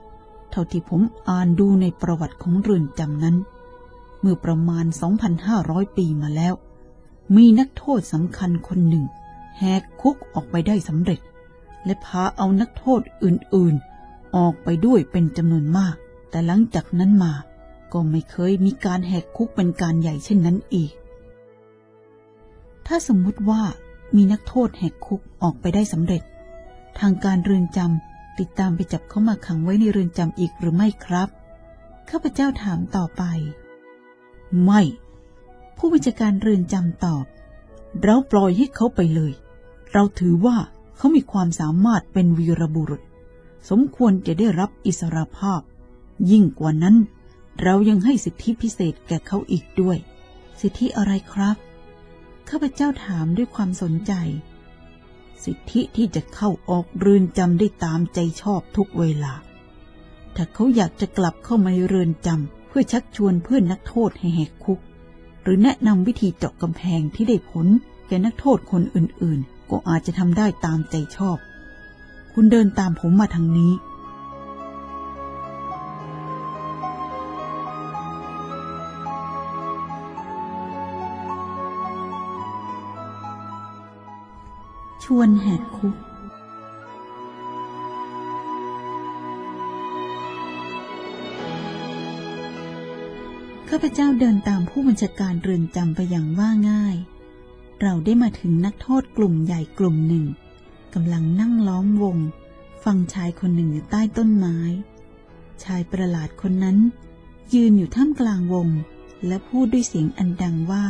เท่าที่ผมอ่านดูในประวัติของเรือนจำนั้นเมื่อประมาณ สองพันห้าร้อย ปีมาแล้วมีนักโทษสำคัญคนหนึ่งแหกคุกออกไปได้สำเร็จและพาเอานักโทษอื่นๆออกไปด้วยเป็นจำนวนมากแต่หลังจากนั้นมาก็ไม่เคยมีการแหกคุกเป็นการใหญ่เช่นนั้นอีกถ้าสมมุติว่ามีนักโทษแหกคุกออกไปได้สำเร็จทางการเรือนจำติดตามไปจับเขามาขังไว้ในเรือนจำอีกหรือไม่ครับข้าพเจ้าถามต่อไปไม่ผู้บัญชาการเรือนจำตอบเราปล่อยให้เขาไปเลยเราถือว่าเขามีความสามารถเป็นวีรบุรุษสมควรจะได้รับอิสรภาพยิ่งกว่านั้นเรายังให้สิทธิพิเศษแก่เขาอีกด้วยสิทธิอะไรครับข้าพเจ้าถามด้วยความสนใจสิทธิที่จะเข้าออกเรือนจำได้ตามใจชอบทุกเวลาถ้าเขาอยากจะกลับเข้ามาในเรือนจำเพื่อชักชวนเพื่อนนักโทษให้แหกคุกหรือแนะนำวิธีเจาะกำแพงที่ได้ผลแก่นักโทษคนอื่นๆก็อาจจะทำได้ตามใจชอบคุณเดินตามผมมาทางนี้ชวนแหกคุกข้าพเจ้าเดินตามผู้บัญชาการเรือนจำไปอย่างว่าง่ายเราได้มาถึงนักโทษกลุ่มใหญ่กลุ่มหนึ่งกำลังนั่งล้อมวงฟังชายคนหนึ่งอยู่ใต้ต้นไม้ชายประหลาดคนนั้นยืนอยู่ท่ามกลางวงและพูดด้วยเสียงอันดังว่า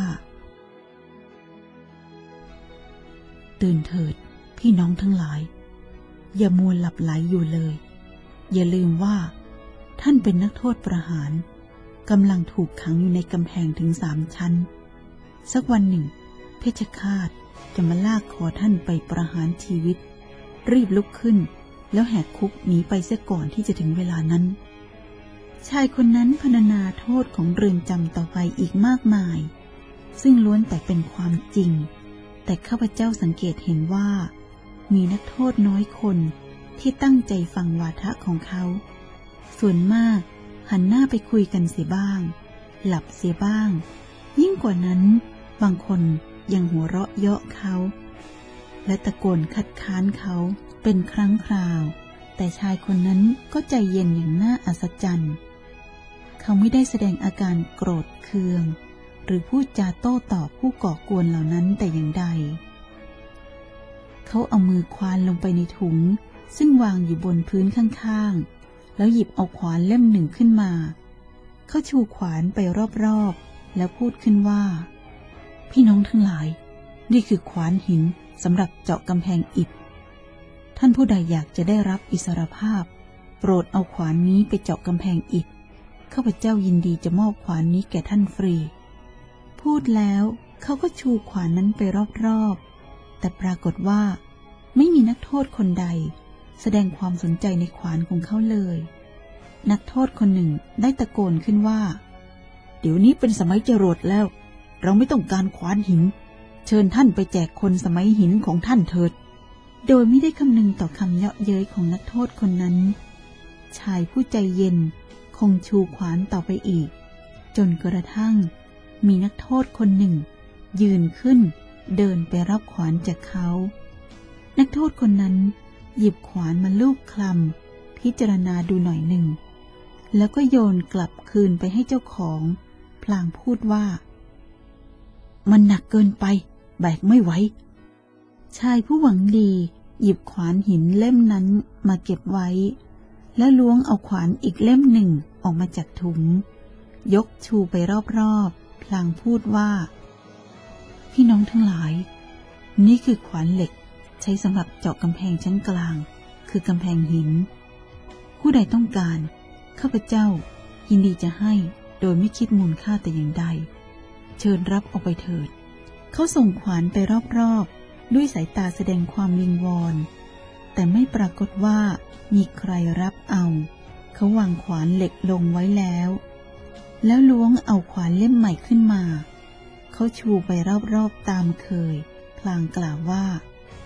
ตื่นเถิดพี่น้องทั้งหลายอย่ามัวหลับไหลอยู่เลยอย่าลืมว่าท่านเป็นนักโทษประหารกำลังถูกขังอยู่ในกำแพงถึงสามชั้นสักวันหนึ่งเพชฌฆาตจะมาลากคอท่านไปประหารชีวิตรีบลุกขึ้นแล้วแหกคุกหนีไปเสียก่อนที่จะถึงเวลานั้นชายคนนั้นพรรณนาโทษของเรือนจำต่อไปอีกมากมายซึ่งล้วนแต่เป็นความจริงแต่ข้าพเจ้าสังเกตเห็นว่ามีนักโทษน้อยคนที่ตั้งใจฟังวาทะของเขาส่วนมากหันหน้าไปคุยกันเสียบ้างหลับเสียบ้างยิ่งกว่านั้นบางคนยังหัวเราะเยาะเขาและตะโกนคัดค้านเขาเป็นครั้งคราวแต่ชายคนนั้นก็ใจเย็นอย่างน่าอัศจรรย์เขาไม่ได้แสดงอาการโกรธเคืองหรือพูดจาโต้ตอบผู้ก่อกวนเหล่านั้นแต่อย่างใดเขาเอามือควานลงไปในถุงซึ่งวางอยู่บนพื้นข้างๆแล้วหยิบเอาขวานเล่มหนึ่งขึ้นมาเขาชูขวานไปรอบๆแล้วพูดขึ้นว่าพี่น้องทั้งหลายนี่คือขวานหินสำหรับเจาะกำแพงอิฐท่านผู้ใดอยากจะได้รับอิสรภาพโปรดเอาขวานนี้ไปเจาะกำแพงอิฐข้าพเจ้ายินดีจะมอบขวานนี้แก่ท่านฟรีพูดแล้วเขาก็ชูขวานนั้นไปรอบๆแต่ปรากฏว่าไม่มีนักโทษคนใดแสดงความสนใจในขวานของเขาเลยนักโทษคนหนึ่งได้ตะโกนขึ้นว่าเดี๋ยวนี้เป็นสมัยจรวดแล้วเราไม่ต้องการขวานหินเชิญท่านไปแจกคนสมัยหินของท่านเถิดโดยไม่ได้คำนึงต่อคำเยาะเย้ยของนักโทษคนนั้นชายผู้ใจเย็นคงชูขวานต่อไปอีกจนกระทั่งมีนักโทษคนหนึ่งยืนขึ้นเดินไปรับขวานจากเขานักโทษคนนั้นหยิบขวานมาลูบคลำพิจารณาดูหน่อยหนึ่งแล้วก็โยนกลับคืนไปให้เจ้าของพลางพูดว่ามันหนักเกินไปแบกไม่ไหวชายผู้หวังดีหยิบขวานหินเล่มนั้นมาเก็บไว้แล้วล้วงเอาขวานอีกเล่มหนึ่งออกมาจากถุงยกชูไปรอบๆพลางพูดว่าพี่น้องทั้งหลายนี่คือขวานเหล็กใช้สำหรับเจาะกำแพงชั้นกลางคือกำแพงหินผู้ใดต้องการข้าพเจ้ายินดีจะให้โดยไม่คิดมูลค่าแต่อย่างใดเชิญรับเอาไปเถิดเขาส่งขวานไปรอบๆด้วยสายตาแสดงความวิงวอนแต่ไม่ปรากฏว่ามีใครรับเอาเขาวางขวานเหล็กลงไว้แล้วแล้วล้วงเอาขวานเล่มใหม่ขึ้นมาเขาชูไปรอบๆตามเคยพลางกล่าวว่า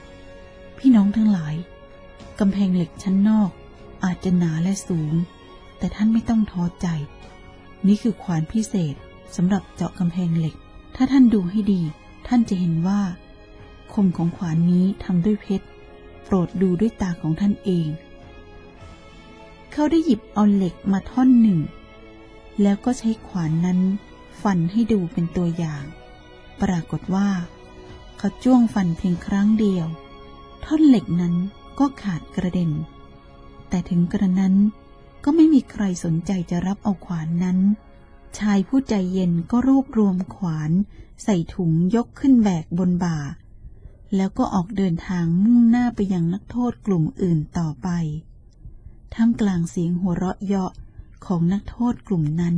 พี่น้องทั้งหลายกำแพงเหล็กชั้นนอกอาจจะหนาและสูงแต่ท่านไม่ต้องท้อใจนี่คือขวานพิเศษสำหรับเจาะกำแพงเหล็กถ้าท่านดูให้ดีท่านจะเห็นว่าคมของขวานนี้ทำด้วยเพชรโปรดดูด้วยตาของท่านเองเขาได้หยิบเอาเหล็กมาท่อนหนึ่งแล้วก็ใช้ขวานนั้นฟันให้ดูเป็นตัวอย่างปรากฏว่าเขาจ้วงฟันเพียงครั้งเดียวท่อนเหล็กนั้นก็ขาดกระเด็นแต่ถึงกระนั้นก็ไม่มีใครสนใจจะรับเอาขวานนั้นชายผู้ใจเย็นก็รวบรวมขวานใส่ถุงยกขึ้นแบกบนบ่าแล้วก็ออกเดินทางมุ่งหน้าไปยังนักโทษกลุ่มอื่นต่อไปท่ามกลางเสียงหัวเราะเยาะของนักโทษกลุ่มนั้น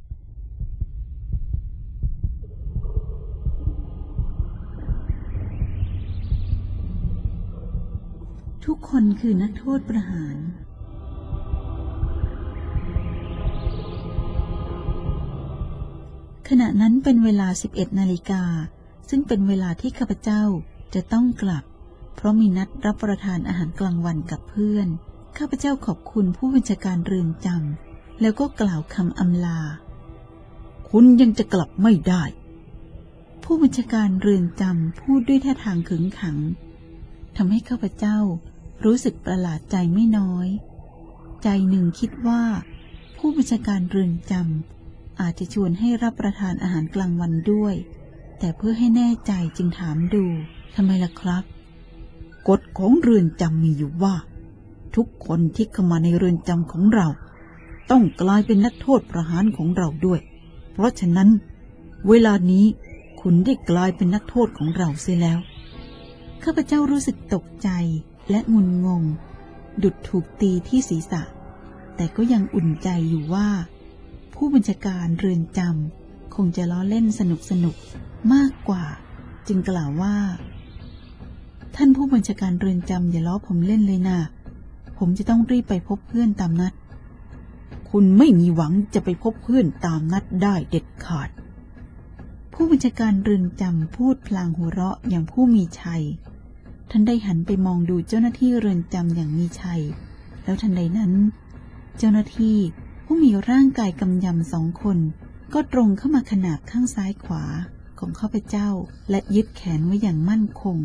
ทุกคนคือนักโทษประหารขณะนั้นเป็นเวลาสิบเอ็ดนาฬิกาซึ่งเป็นเวลาที่ข้าพเจ้าจะต้องกลับเพราะมีนัดรับประทานอาหารกลางวันกับเพื่อนข้าพเจ้าขอบคุณผู้บัญชาการเรือนจำแล้วก็กล่าวคำอำลาคุณยังจะกลับไม่ได้ผู้บัญชาการเรือนจำพูดด้วยท่าทางขึงขังทำให้ข้าพเจ้ารู้สึกประหลาดใจไม่น้อยใจหนึ่งคิดว่าผู้บัญชาการเรือนจำอาจจะชวนให้รับประทานอาหารกลางวันด้วยแต่เพื่อให้แน่ใจจึงถามดูทำไมล่ะครับกฎของเรือนจำมีอยู่ว่าทุกคนที่เข้ามาในเรือนจำของเราต้องกลายเป็นนักโทษประหารของเราด้วยเพราะฉะนั้นเวลานี้คุณได้กลายเป็นนักโทษของเราเสียแล้วข้าพเจ้ารู้สึกตกใจและงุนงงดุจถูกตีที่ศีรษะแต่ก็ยังอุ่นใจอยู่ว่าผู้บัญชาการเรือนจำคงจะล้อเล่นสนุกสนุกมากกว่าจึงกล่าวว่าท่านผู้บัญชาการเรือนจำอย่าล้อผมเล่นเลยนะผมจะต้องรีบไปพบเพื่อนตามนัดคุณไม่มีหวังจะไปพบเพื่อนตามนัดได้เด็ดขาดผู้บัญชาการเรือนจำพูดพลางหัวเราะอย่างผู้มีชัยท่านได้หันไปมองดูเจ้าหน้าที่เรือนจำอย่างมีชัยแล้วทันใดนั้นเจ้าหน้าที่ผู้มีร่างกายกำยำสองคนก็ตรงเข้ามาขนาบข้างซ้ายขวาของข้าพเจ้าและยึดแขนไว้อย่างมั่นคง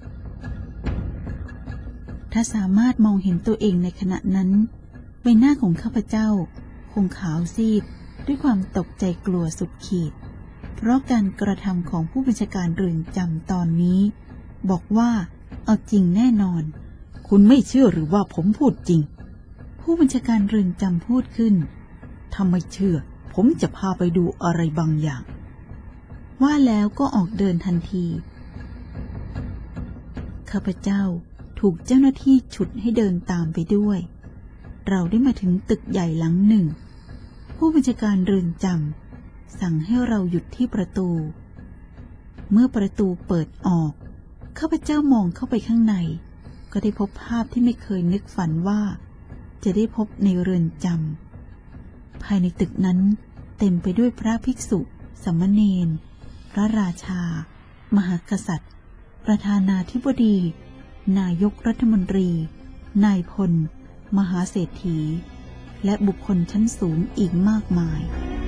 ถ้าสามารถมองเห็นตัวเองในขณะนั้นใบหน้าของข้าพเจ้าคงขาวซีดด้วยความตกใจกลัวสุดขีดเพราะการกระทำของผู้บัญชาการเรือนจำตอนนี้บอกว่าเอาจริงแน่นอนคุณไม่เชื่อหรือว่าผมพูดจริงผู้บัญชาการเรือนจำพูดขึ้นถ้าไม่เชื่อผมจะพาไปดูอะไรบางอย่างว่าแล้วก็ออกเดินทันทีข้าพเจ้าถูกเจ้าหน้าที่ฉุดให้เดินตามไปด้วยเราได้มาถึงตึกใหญ่หลังหนึ่งผู้บัญชาการเรือนจำสั่งให้เราหยุดที่ประตูเมื่อประตูเปิดออกข้าพเจ้ามองเข้าไปข้างในก็ได้พบภาพที่ไม่เคยนึกฝันว่าจะได้พบในเรือนจำภายในตึกนั้นเต็มไปด้วยพระภิกษุสามเณรพระราชามหากษัตริย์ประธานาธิบดีนายกรัฐมนตรีนายพลมหาเศรษฐีและบุคคลชั้นสูงอีกมากมาย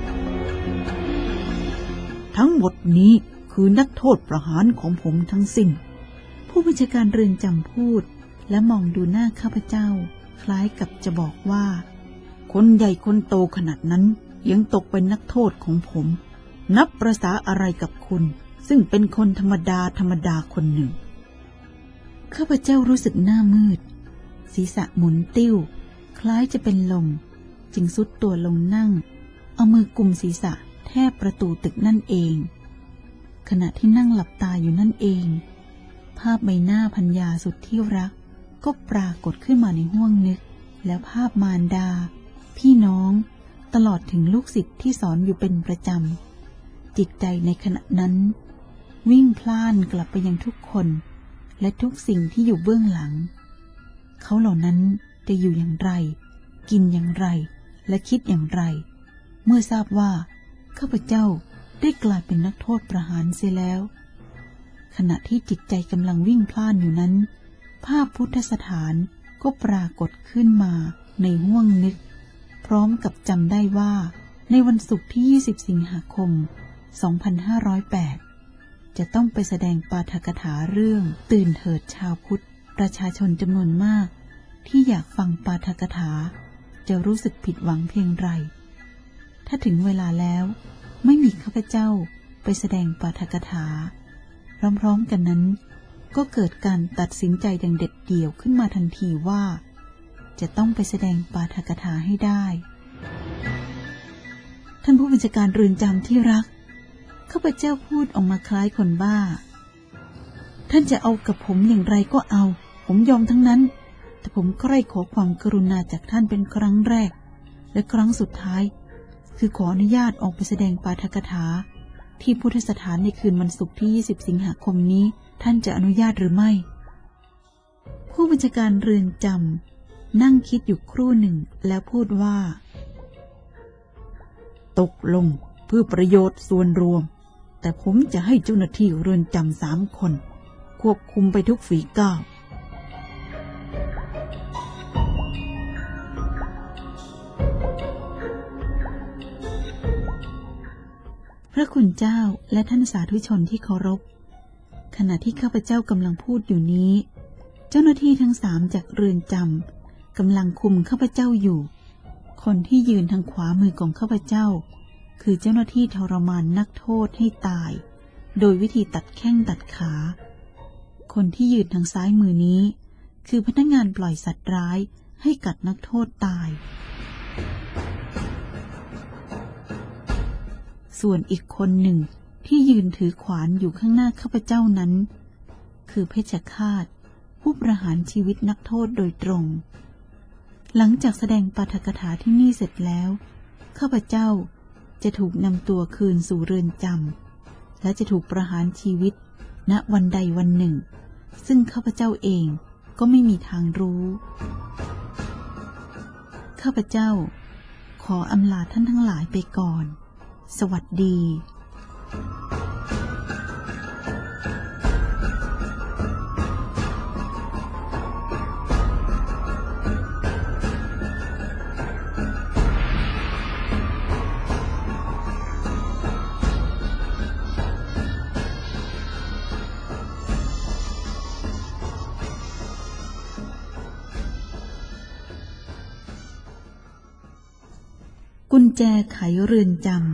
ทั้งหมดนี้คือนักโทษประหารของผมทั้งสิ้นผู้บัญชาการเรือนจำพูดและมองดูหน้าข้าพเจ้าคล้ายกับจะบอกว่าคนใหญ่คนโตขนาดนั้นยังตกเป็นนักโทษของผมนับประสาอะไรกับคุณซึ่งเป็นคนธรรมดาธรรมดาคนหนึ่งข้าพเจ้ารู้สึกหน้ามืดศีรษะหมุนติ้วคล้ายจะเป็นลมจึงซุดตัวลงนั่งเอามือกุมศีรษะแทบประตูตึกนั่นเองขณะที่นั่งหลับตาอยู่นั่นเองภาพใบหน้าภรรยาสุดที่รักก็ปรากฏขึ้นมาในห้วงนึกแล้วภาพมารดาพี่น้องตลอดถึงลูกศิษย์ที่สอนอยู่เป็นประจำจิตใจในขณะนั้นวิ่งพล่านกลับไปยังทุกคนและทุกสิ่งที่อยู่เบื้องหลังเขาเหล่านั้นจะอยู่อย่างไรกินอย่างไรและคิดอย่างไรเมื่อทราบว่าข้าพเจ้าได้กลายเป็นนักโทษประหารเสียแล้วขณะที่จิตใจกำลังวิ่งพล่านอยู่นั้นภาพพุทธสถานก็ปรากฏขึ้นมาในห้วงนึกพร้อมกับจำได้ว่าในวันศุกร์ที่ยี่สิบสิงหาคมสองพันห้าร้อยแปดจะต้องไปแสดงปาฐกถาเรื่องตื่นเถิดชาวพุทธประชาชนจำนวนมากที่อยากฟังปาฐกถาจะรู้สึกผิดหวังเพียงไรถ้าถึงเวลาแล้วไม่มีข้าพเจ้าไปแสดงปาฐกถาพร้อมๆกันนั้นก็เกิดการตัดสินใจอย่างเด็ดเดี่ยวขึ้นมาทันทีว่าจะต้องไปแสดงปาฐกถาให้ได้ท่านผู้บัญชาการเรือนจำที่รักข้าพเจ้าพูดออกมาคล้ายคนบ้าท่านจะเอากับผมอย่างไรก็เอาผมยอมทั้งนั้นแต่ผมใคร่ขอความกรุณาจากท่านเป็นครั้งแรกและครั้งสุดท้ายคือขออนุญาตออกไปแสดงปาฐกถาที่พุทธสถานในคืนวันศุกร์ที่ยี่สิบสิงหาคมนี้ท่านจะอนุญาตหรือไม่ผู้บัญชาการเรือนจำนั่งคิดอยู่ครู่หนึ่งแล้วพูดว่าตกลงเพื่อประโยชน์ส่วนรวมแต่ผมจะให้เจ้าหน้าที่เรือนจำสามคนควบคุมไปทุกฝีก้าวพระคุณเจ้าและท่านสาธุชนที่เคารพขณะที่ข้าพเจ้ากำลังพูดอยู่นี้เจ้าหน้าที่ทั้งสามจากเรือนจำกำลังคุมข้าพเจ้าอยู่คนที่ยืนทางขวามือของข้าพเจ้าคือเจ้าหน้าที่ทรมานนักโทษให้ตายโดยวิธีตัดแข้งตัดขาคนที่ยืนทางซ้ายมือนี้คือพนักงานปล่อยสัตว์ร้ายให้กัดนักโทษตายส่วนอีกคนหนึ่งที่ยืนถือขวานอยู่ข้างหน้าข้าพเจ้านั้นคือเพชฌฆาตผู้ประหารชีวิตนักโทษโดยตรงหลังจากแสดงปาฐกถาที่นี่เสร็จแล้วข้าพเจ้าจะถูกนำตัวคืนสู่เรือนจำและจะถูกประหารชีวิตณวันใดวันหนึ่งซึ่งข้าพเจ้าเองก็ไม่มีทางรู้ข้าพเจ้าขออำลาท่านทั้งหลายไปก่อนสวัสดีกุญแจไขเรือนจำ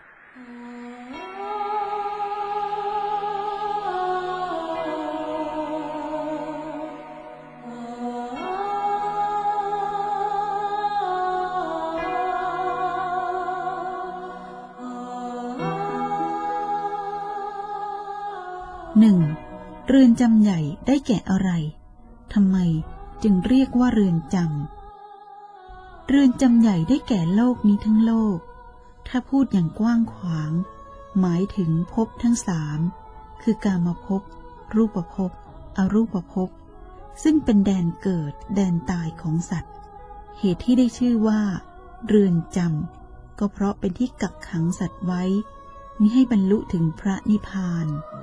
หนึ่งเรือนจำใหญ่ได้แก่อะไรทำไมจึงเรียกว่าเรือนจำเรือนจำใหญ่ได้แก่โลกนี้ทั้งโลกถ้าพูดอย่างกว้างขวางหมายถึงภพทั้งสามคือกามภพรูปภพอรูปภพซึ่งเป็นแดนเกิดแดนตายของสัตว์เหตุที่ได้ชื่อว่าเรือนจำก็เพราะเป็นที่กักขังสัตว์ไว้มิให้บรรลุถึงพระนิพพาน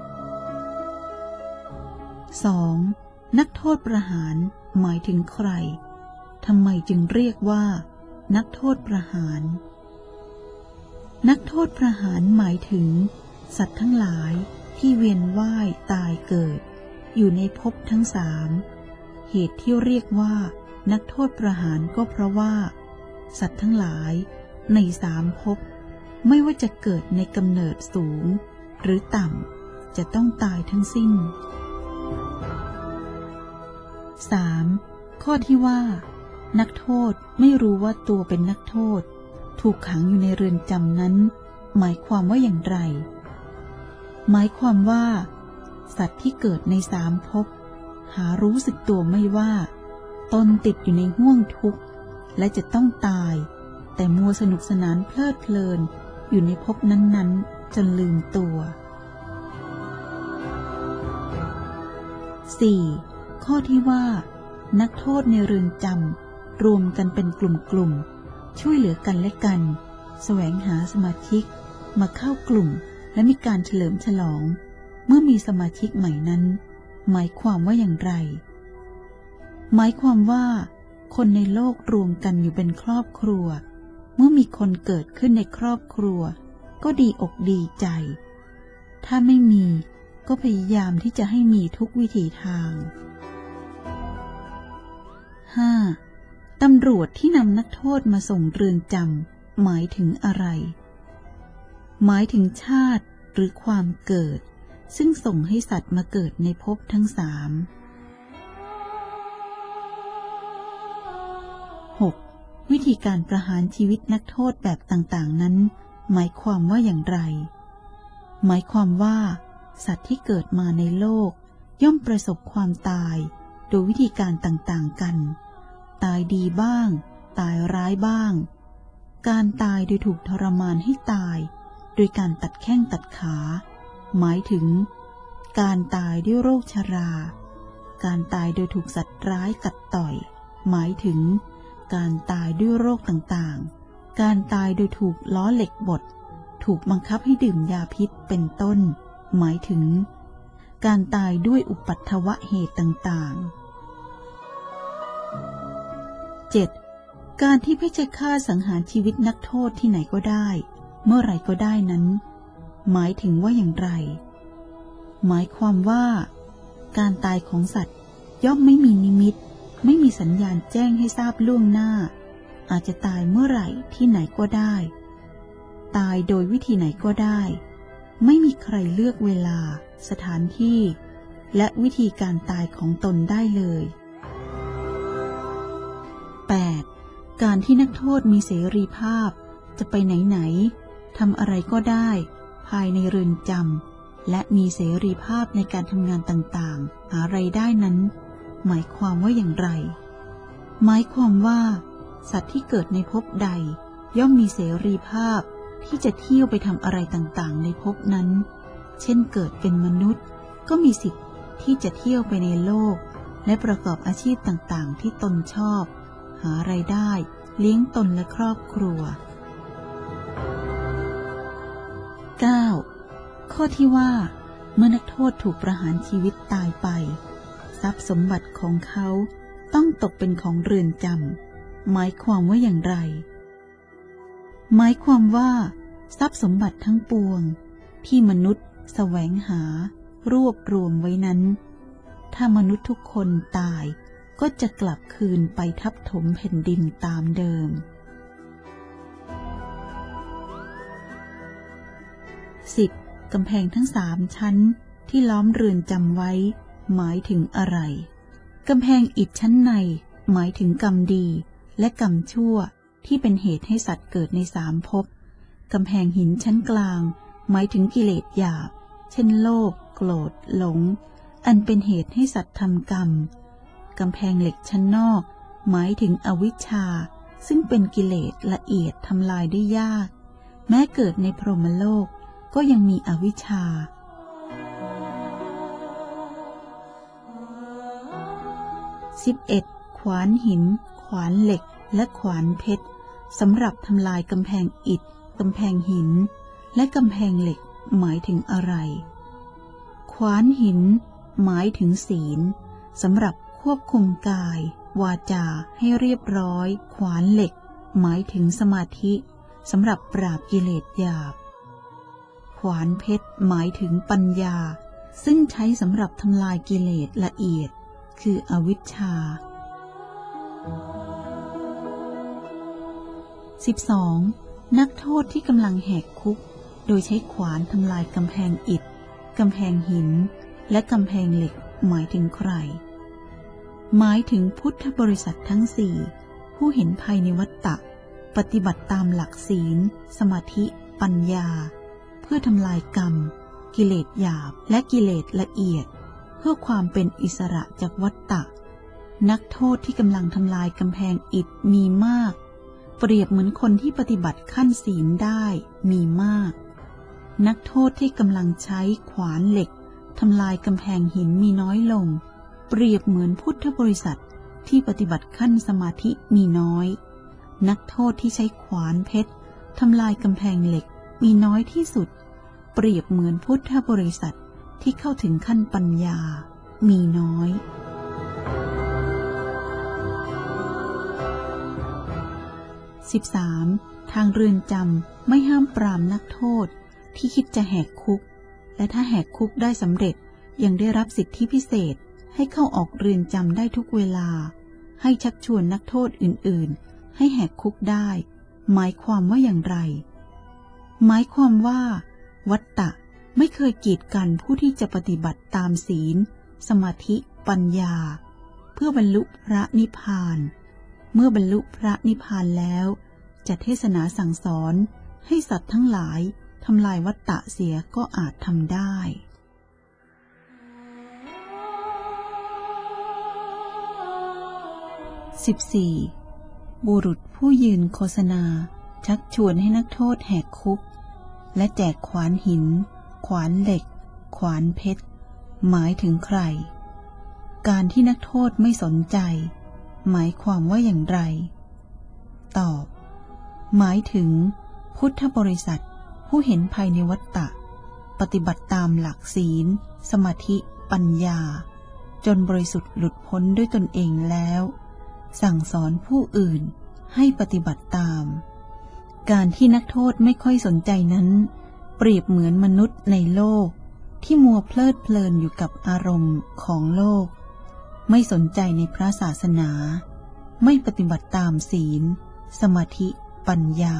สอง. นักโทษประหารหมายถึงใครทำไมจึงเรียกว่านักโทษประหารนักโทษประหารหมายถึงสัตว์ทั้งหลายที่เวียนว่ายตายเกิดอยู่ในภพทั้งสามเหตุที่เรียกว่านักโทษประหารก็เพราะว่าสัตว์ทั้งหลายในสามภพไม่ว่าจะเกิดในกำเนิดสูงหรือต่ำจะต้องตายทั้งสิ้น สาม. ข้อที่ว่านักโทษไม่รู้ว่าตัวเป็นนักโทษถูกขังอยู่ในเรือนจำนั้นหมายความว่าอย่างไรหมายความว่าสัตว์ที่เกิดในสามภพหารู้สึกตัวไม่ว่าตนติดอยู่ในห้วงทุกข์และจะต้องตายแต่มัวสนุกสนานเพลิดเพลินอยู่ในภพนั้นๆจนลืมตัว สี่. ข้อที่ว่านักโทษในเรือนจำรวมกันเป็นกลุ่มๆช่วยเหลือกันและกันแสวงหาสมาชิกมาเข้ากลุ่มและมีการเฉลิมฉลองเมื่อมีสมาชิกใหม่นั้นหมายความว่าอย่างไรหมายความว่าคนในโลกรวมกันอยู่เป็นครอบครัวมื่อมีคนเกิดขึ้นในครอบครัวก็ดีอกดีใจถ้าไม่มีก็พยายามที่จะให้มีทุกวิถีทาง ห้า. ตำรวจที่นำนักโทษมาส่งเรือนจำหมายถึงอะไรหมายถึงชาติหรือความเกิดซึ่งส่งให้สัตว์มาเกิดในภพทั้งสาม หก. วิธีการประหารชีวิตนักโทษแบบต่างๆนั้นหมายความว่าอย่างไรหมายความว่าสัตว์ที่เกิดมาในโลกย่อมประสบความตายโดยวิธีการต่างๆกันตายดีบ้างตายร้ายบ้างการตายโดยถูกทรมานให้ตายโดยการตัดแข้งตัดขาหมายถึงการตายด้วยโรคชราการตายโดยถูกสัตว์ร้ายกัดต่อยหมายถึงการตายด้วยโรคต่างๆการตายโดยถูกล้อเหล็กบดถูกบังคับให้ดื่มยาพิษเป็นต้นหมายถึงการตายด้วยอุปัฏฐวเหตุต่างๆ เจ็ด. การที่เพชฌฆาตสังหารชีวิตนักโทษที่ไหนก็ได้เมื่อไรก็ได้นั้นหมายถึงว่าอย่างไรหมายความว่าการตายของสัตว์ย่อมไม่มีนิมิตไม่มีสัญญาณแจ้งให้ทราบล่วงหน้าอาจจะตายเมื่อไหร่ที่ไหนก็ได้ตายโดยวิธีไหนก็ได้ไม่มีใครเลือกเวลาสถานที่และวิธีการตายของตนได้เลย แปด. การที่นักโทษมีเสรีภาพจะไปไหนๆทำอะไรก็ได้ภายในเรือนจำและมีเสรีภาพในการทำงานต่างๆหารายได้นั้นหมายความว่าอย่างไรหมายความว่าสัตว์ที่เกิดในภพใดย่อมมีเสรีภาพที่จะเที่ยวไปทำอะไรต่างๆในภพนั้นเช่นเกิดเป็นมนุษย์ก็มีสิทธิ์ที่จะเที่ยวไปในโลกและประกอบอาชีพต่างๆที่ตนชอบหารายได้เลี้ยงตนและครอบครัว เก้า. ข้อที่ว่าเมื่อนักโทษถูกประหารชีวิตตายไปทรัพย์สมบัติของเขาต้องตกเป็นของเรือนจำหมายความว่าอย่างไรหมายความว่าทรัพย์สมบัติทั้งปวงที่มนุษย์แสวงหารวบรวมไว้นั้นถ้ามนุษย์ทุกคนตายก็จะกลับคืนไปทับถมแผ่นดินตามเดิม สิบ. กำแพงทั้งสามชั้นที่ล้อมเรือนจำไว้หมายถึงอะไรกำแพงอิฐชั้นในหมายถึงกรรมดีและกรรมชั่วที่เป็นเหตุให้สัตว์เกิดในสามภพกำแพงหินชั้นกลางหมายถึงกิเลสหยาบเช่นโลภโกรธหลงอันเป็นเหตุให้สัตว์ทำกรรมกำแพงเหล็กชั้นนอกหมายถึงอวิชชาซึ่งเป็นกิเลสละเอียดทำลายได้ยากแม้เกิดในพรหมโลกก็ยังมีอวิชชา สิบเอ็ด. ขวานหินขวานเหล็กและขวานเพชรสำหรับทำลายกำแพงอิฐกำแพงหินและกำแพงเหล็กหมายถึงอะไรขวานหินหมายถึงศีลสำหรับควบคุมกายวาจาให้เรียบร้อยขวานเหล็กหมายถึงสมาธิสำหรับปราบกิเลสหยาบขวานเพชรหมายถึงปัญญาซึ่งใช้สำหรับทำลายกิเลสละเอียดคืออวิชชา สิบสอง. นักโทษที่กำลังแหกคุกโดยใช้ขวานทำลายกำแพงอิฐกำแพงหินและกำแพงเหล็กหมายถึงใครหมายถึงพุทธบริษัททั้งสี่ผู้เห็นภัยในวัฏฏะปฏิบัติตามหลักศีลสมาธิปัญญาเพื่อทำลายกรรมกิเลสหยาบและกิเลสละเอียดเพื่อความเป็นอิสระจากวัฏฏะนักโทษที่กำลังทำลายกำแพงอิฐมีมากเปรียบเหมือนคนที่ปฏิบัติขั้นศีลได้มีมากนักโทษที่กำลังใช้ขวานเหล็กทำลายกำแพงหินมีน้อยลงเปรียบเหมือนพุทธบริษัทที่ปฏิบัติขั้นสมาธิมีน้อยนักโทษที่ใช้ขวานเพชรทำลายกำแพงเหล็กมีน้อยที่สุดเปรียบเหมือนพุทธบริษัทที่เข้าถึงขั้นปัญญามีน้อยสิบสามทางเรือนจำไม่ห้ามปรามนักโทษที่คิดจะแหกคุกและถ้าแหกคุกได้สำเร็จยังได้รับสิทธิพิเศษให้เข้าออกเรือนจำได้ทุกเวลาให้ชักชวนนักโทษอื่นๆให้แหกคุกได้หมายความว่าอย่างไรหมายความว่าวัตตะไม่เคยกีดกันผู้ที่จะปฏิบัติตามศีลสมาธิปัญญาเพื่อบรรลุพระนิพพานเมื่อบรรลุพระนิพพานแล้วจะเทศนาสั่งสอนให้สัตว์ทั้งหลายทำลายวัตตะเสียก็อาจทำได้สิบสี่ บุรุษผู้ยืนโฆษณาชักชวนให้นักโทษแหกคุกและแจกขวานหินขวานเหล็กขวานเพชรหมายถึงใครการที่นักโทษไม่สนใจหมายความว่าอย่างไรตอบหมายถึงพุทธบริษัทผู้เห็นภัยในวัฏฏะปฏิบัติตามหลักศีลสมาธิปัญญาจนบริสุทธิ์หลุดพ้นด้วยตนเองแล้วสั่งสอนผู้อื่นให้ปฏิบัติตามการที่นักโทษไม่ค่อยสนใจนั้นเปรียบเหมือนมนุษย์ในโลกที่มัวเพลิดเพลินอยู่กับอารมณ์ของโลกไม่สนใจในพระศาสนาไม่ปฏิบัติตามศีลสมาธิปัญญา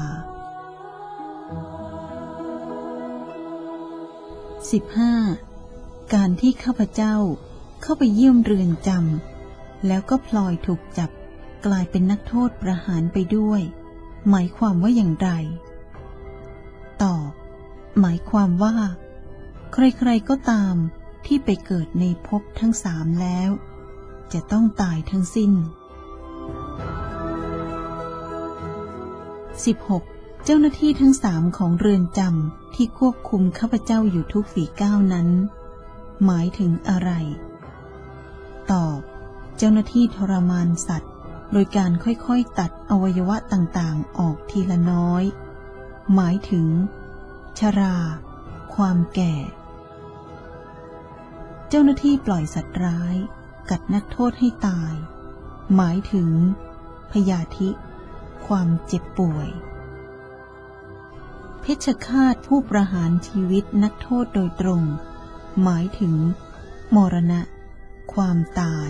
สิบห้า การที่ข้าพเจ้าเข้าไปเยี่ยมเรือนจำแล้วก็พลอยถูกจับกลายเป็นนักโทษประหารไปด้วยหมายความว่าอย่างไรตอบหมายความว่าใครๆก็ตามที่ไปเกิดในภพทั้งสามแล้วจะต้องตายทั้งสิ้น สิบหก เจ้าหน้าที่ทั้งสามของเรือนจำที่ควบคุมข้าพเจ้าอยู่ทุกฝีก้าวนั้นหมายถึงอะไรตอบเจ้าหน้าที่ทรมานสัตว์โดยการค่อยๆตัดอวัยวะต่างๆออกทีละน้อยหมายถึงชราความแก่เจ้าหน้าที่ปล่อยสัตว์ร้ายกัดนักโทษให้ตายหมายถึงพยาธิความเจ็บป่วยเพชฌฆาตผู้ประหารชีวิตนักโทษโดยตรงหมายถึงมรณะความตาย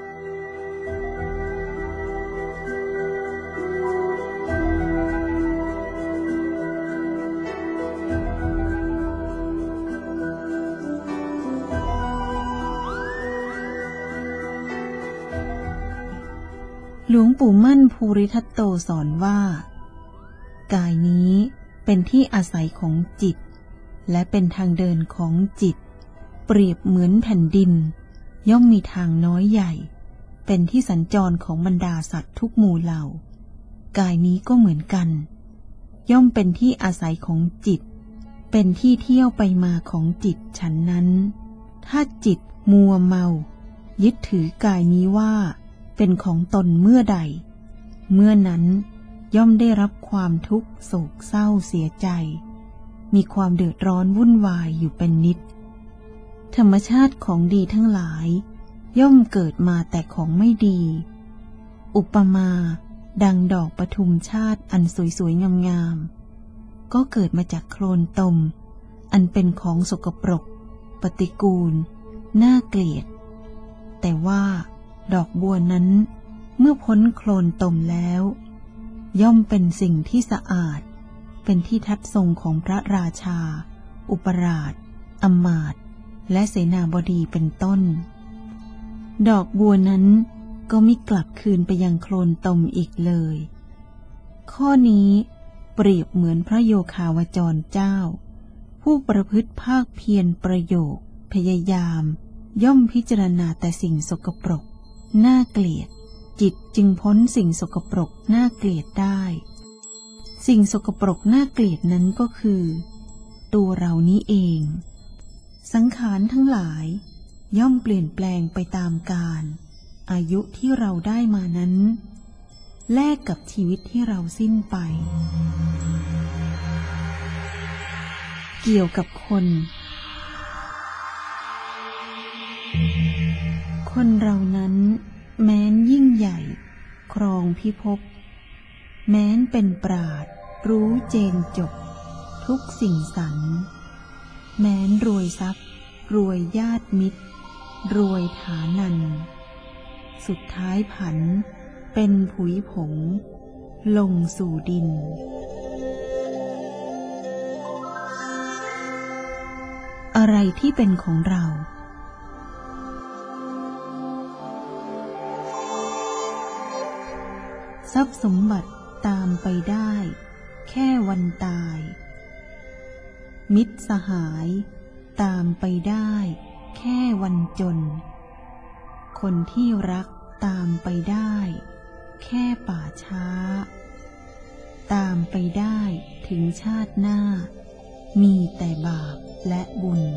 หลวงปู่มั่นภูริทัตโตสอนว่ากายนี้เป็นที่อาศัยของจิตและเป็นทางเดินของจิตเปรียบเหมือนแผ่นดินย่อมมีทางน้อยใหญ่เป็นที่สัญจรของบรรดาสัตว์ทุกหมู่เหล่ากายนี้ก็เหมือนกันย่อมเป็นที่อาศัยของจิตเป็นที่เที่ยวไปมาของจิตฉันนั้นถ้าจิตมัวเมายึดถือกายนี้ว่าเป็นของตนเมื่อใดเมื่อนั้นย่อมได้รับความทุกข์โศกเศร้าเสียใจมีความเดือดร้อนวุ่นวายอยู่เป็นนิดธรรมชาติของดีทั้งหลายย่อมเกิดมาแต่ของไม่ดีอุปมาดังดอกปทุมชาติอันสวยๆงามๆก็เกิดมาจากโคลนตมอันเป็นของสกปรกปฏิกูลน่าเกลียดแต่ว่าดอกบัวนั้นเมื่อพ้นโคลนตมแล้วย่อมเป็นสิ่งที่สะอาดเป็นที่ทัดทรงของพระราชาอุปราชอำมาตย์และเสนาบดีเป็นต้นดอกบัวนั้นก็มิกลับคืนไปยังโคลนตมอีกเลยข้อนี้เปรียบเหมือนพระโยคาวจรเจ้าผู้ประพฤติภาคเพียรประโยคพยายามย่อมพิจารณาแต่สิ่งสกปรกน่าเกลียดจิตจึงพ้นสิ่งสกปรกน่าเกลียดได้สิ่งสกปรกน่าเกลียดนั้นก็คือตัวเรานี้เองสังขารทั้งหลายย่อมเปลี่ยนแปลงไปตามกาลอายุที่เราได้มานั้นแลกกับชีวิตที่เราสิ้นไปเกี่ยวกับคนคนเรานั้นแม้นยิ่งใหญ่ครองพิภพแม้นเป็นปราชญ์รู้เจนจบทุกสิ่งสรรแม้นรวยทรัพย์รวยญาติมิตรรวยฐานันสุดท้ายผันเป็นผุยผงลงสู่ดินอะไรที่เป็นของเราทรัพย์สมบัติตามไปได้แค่วันตายมิตรสหายตามไปได้แค่วันจนคนที่รักตามไปได้แค่ป่าช้าตามไปได้ถึงชาติหน้ามีแต่บาปและบุญ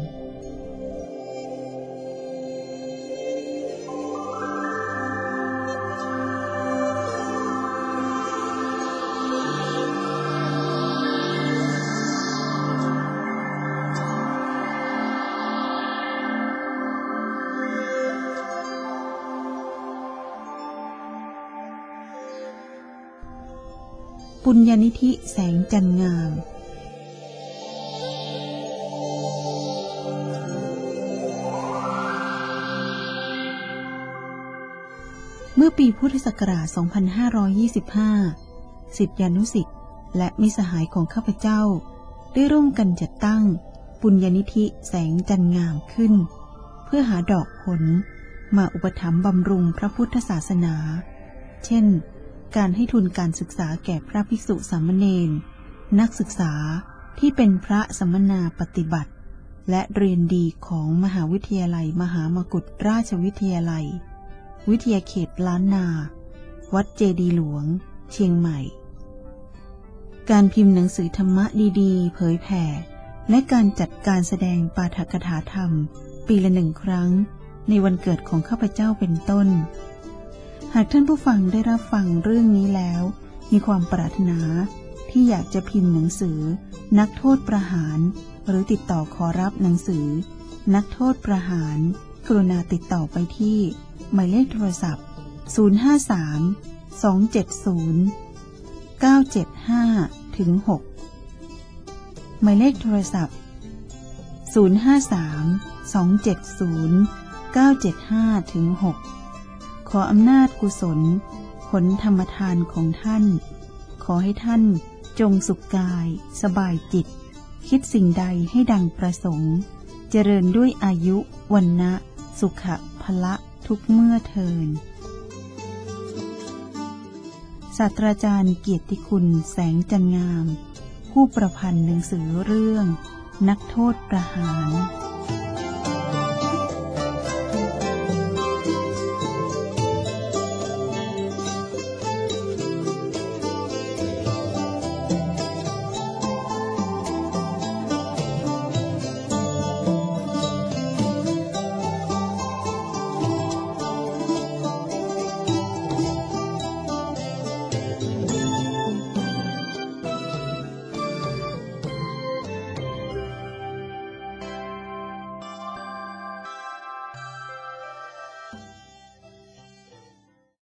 ปุญญนิธิแสงจันทร์งามเมื่อปีพุทธศักราช สองพันห้าร้อยยี่สิบห้า ศิษยานุศิษย์และมิตรสหายของข้าพเจ้าได้ร่วมกันจัดตั้งปุญญนิธิแสงจันทร์งามขึ้นเพื่อหาดอกผลมาอุปถัมภ์บำรุงพระพุทธศาสนาเช่นการให้ทุนการศึกษาแก่พระภิกษุสามเณรนักศึกษาที่เป็นพระสัมมนาปฏิบัติและเรียนดีของมหาวิทยาลัยมหามกุฏราชวิทยาลัยวิทยาเขตล้านนาวัดเจดีย์หลวงเชียงใหม่การพิมพ์หนังสือธรรมะดีๆเผยแผ่และการจัดการแสดงปาฐกถาธรรมปีละหนึ่งครั้งในวันเกิดของข้าพเจ้าเป็นต้นหากท่านผู้ฟังได้รับฟังเรื่องนี้แล้วมีความปรารถนาที่อยากจะพิมพ์หนังสือนักโทษประหารหรือติดต่อขอรับหนังสือนักโทษประหารกรุณาติดต่อไปที่หมายเลขโทรศัพท์ศูนย์ ห้า สาม สอง เจ็ด ศูนย์ เก้า เจ็ด ห้า ถึง หก หมายเลขโทรศัพท์ศูนย์ ห้า สาม สอง เจ็ด ศูนย์ เก้า เจ็ด ห้า ถึง หกขออำนาจกุศลผลธรรมทานของท่านขอให้ท่านจงสุขกายสบายจิตคิดสิ่งใดให้ดังประสงค์เจริญด้วยอายุวรรณะสุขะพละทุกเมื่อเทินศาสตราจารย์เกียรติคุณแสงจันทร์งามผู้ประพันธ์หนังสือเรื่องนักโทษประหาร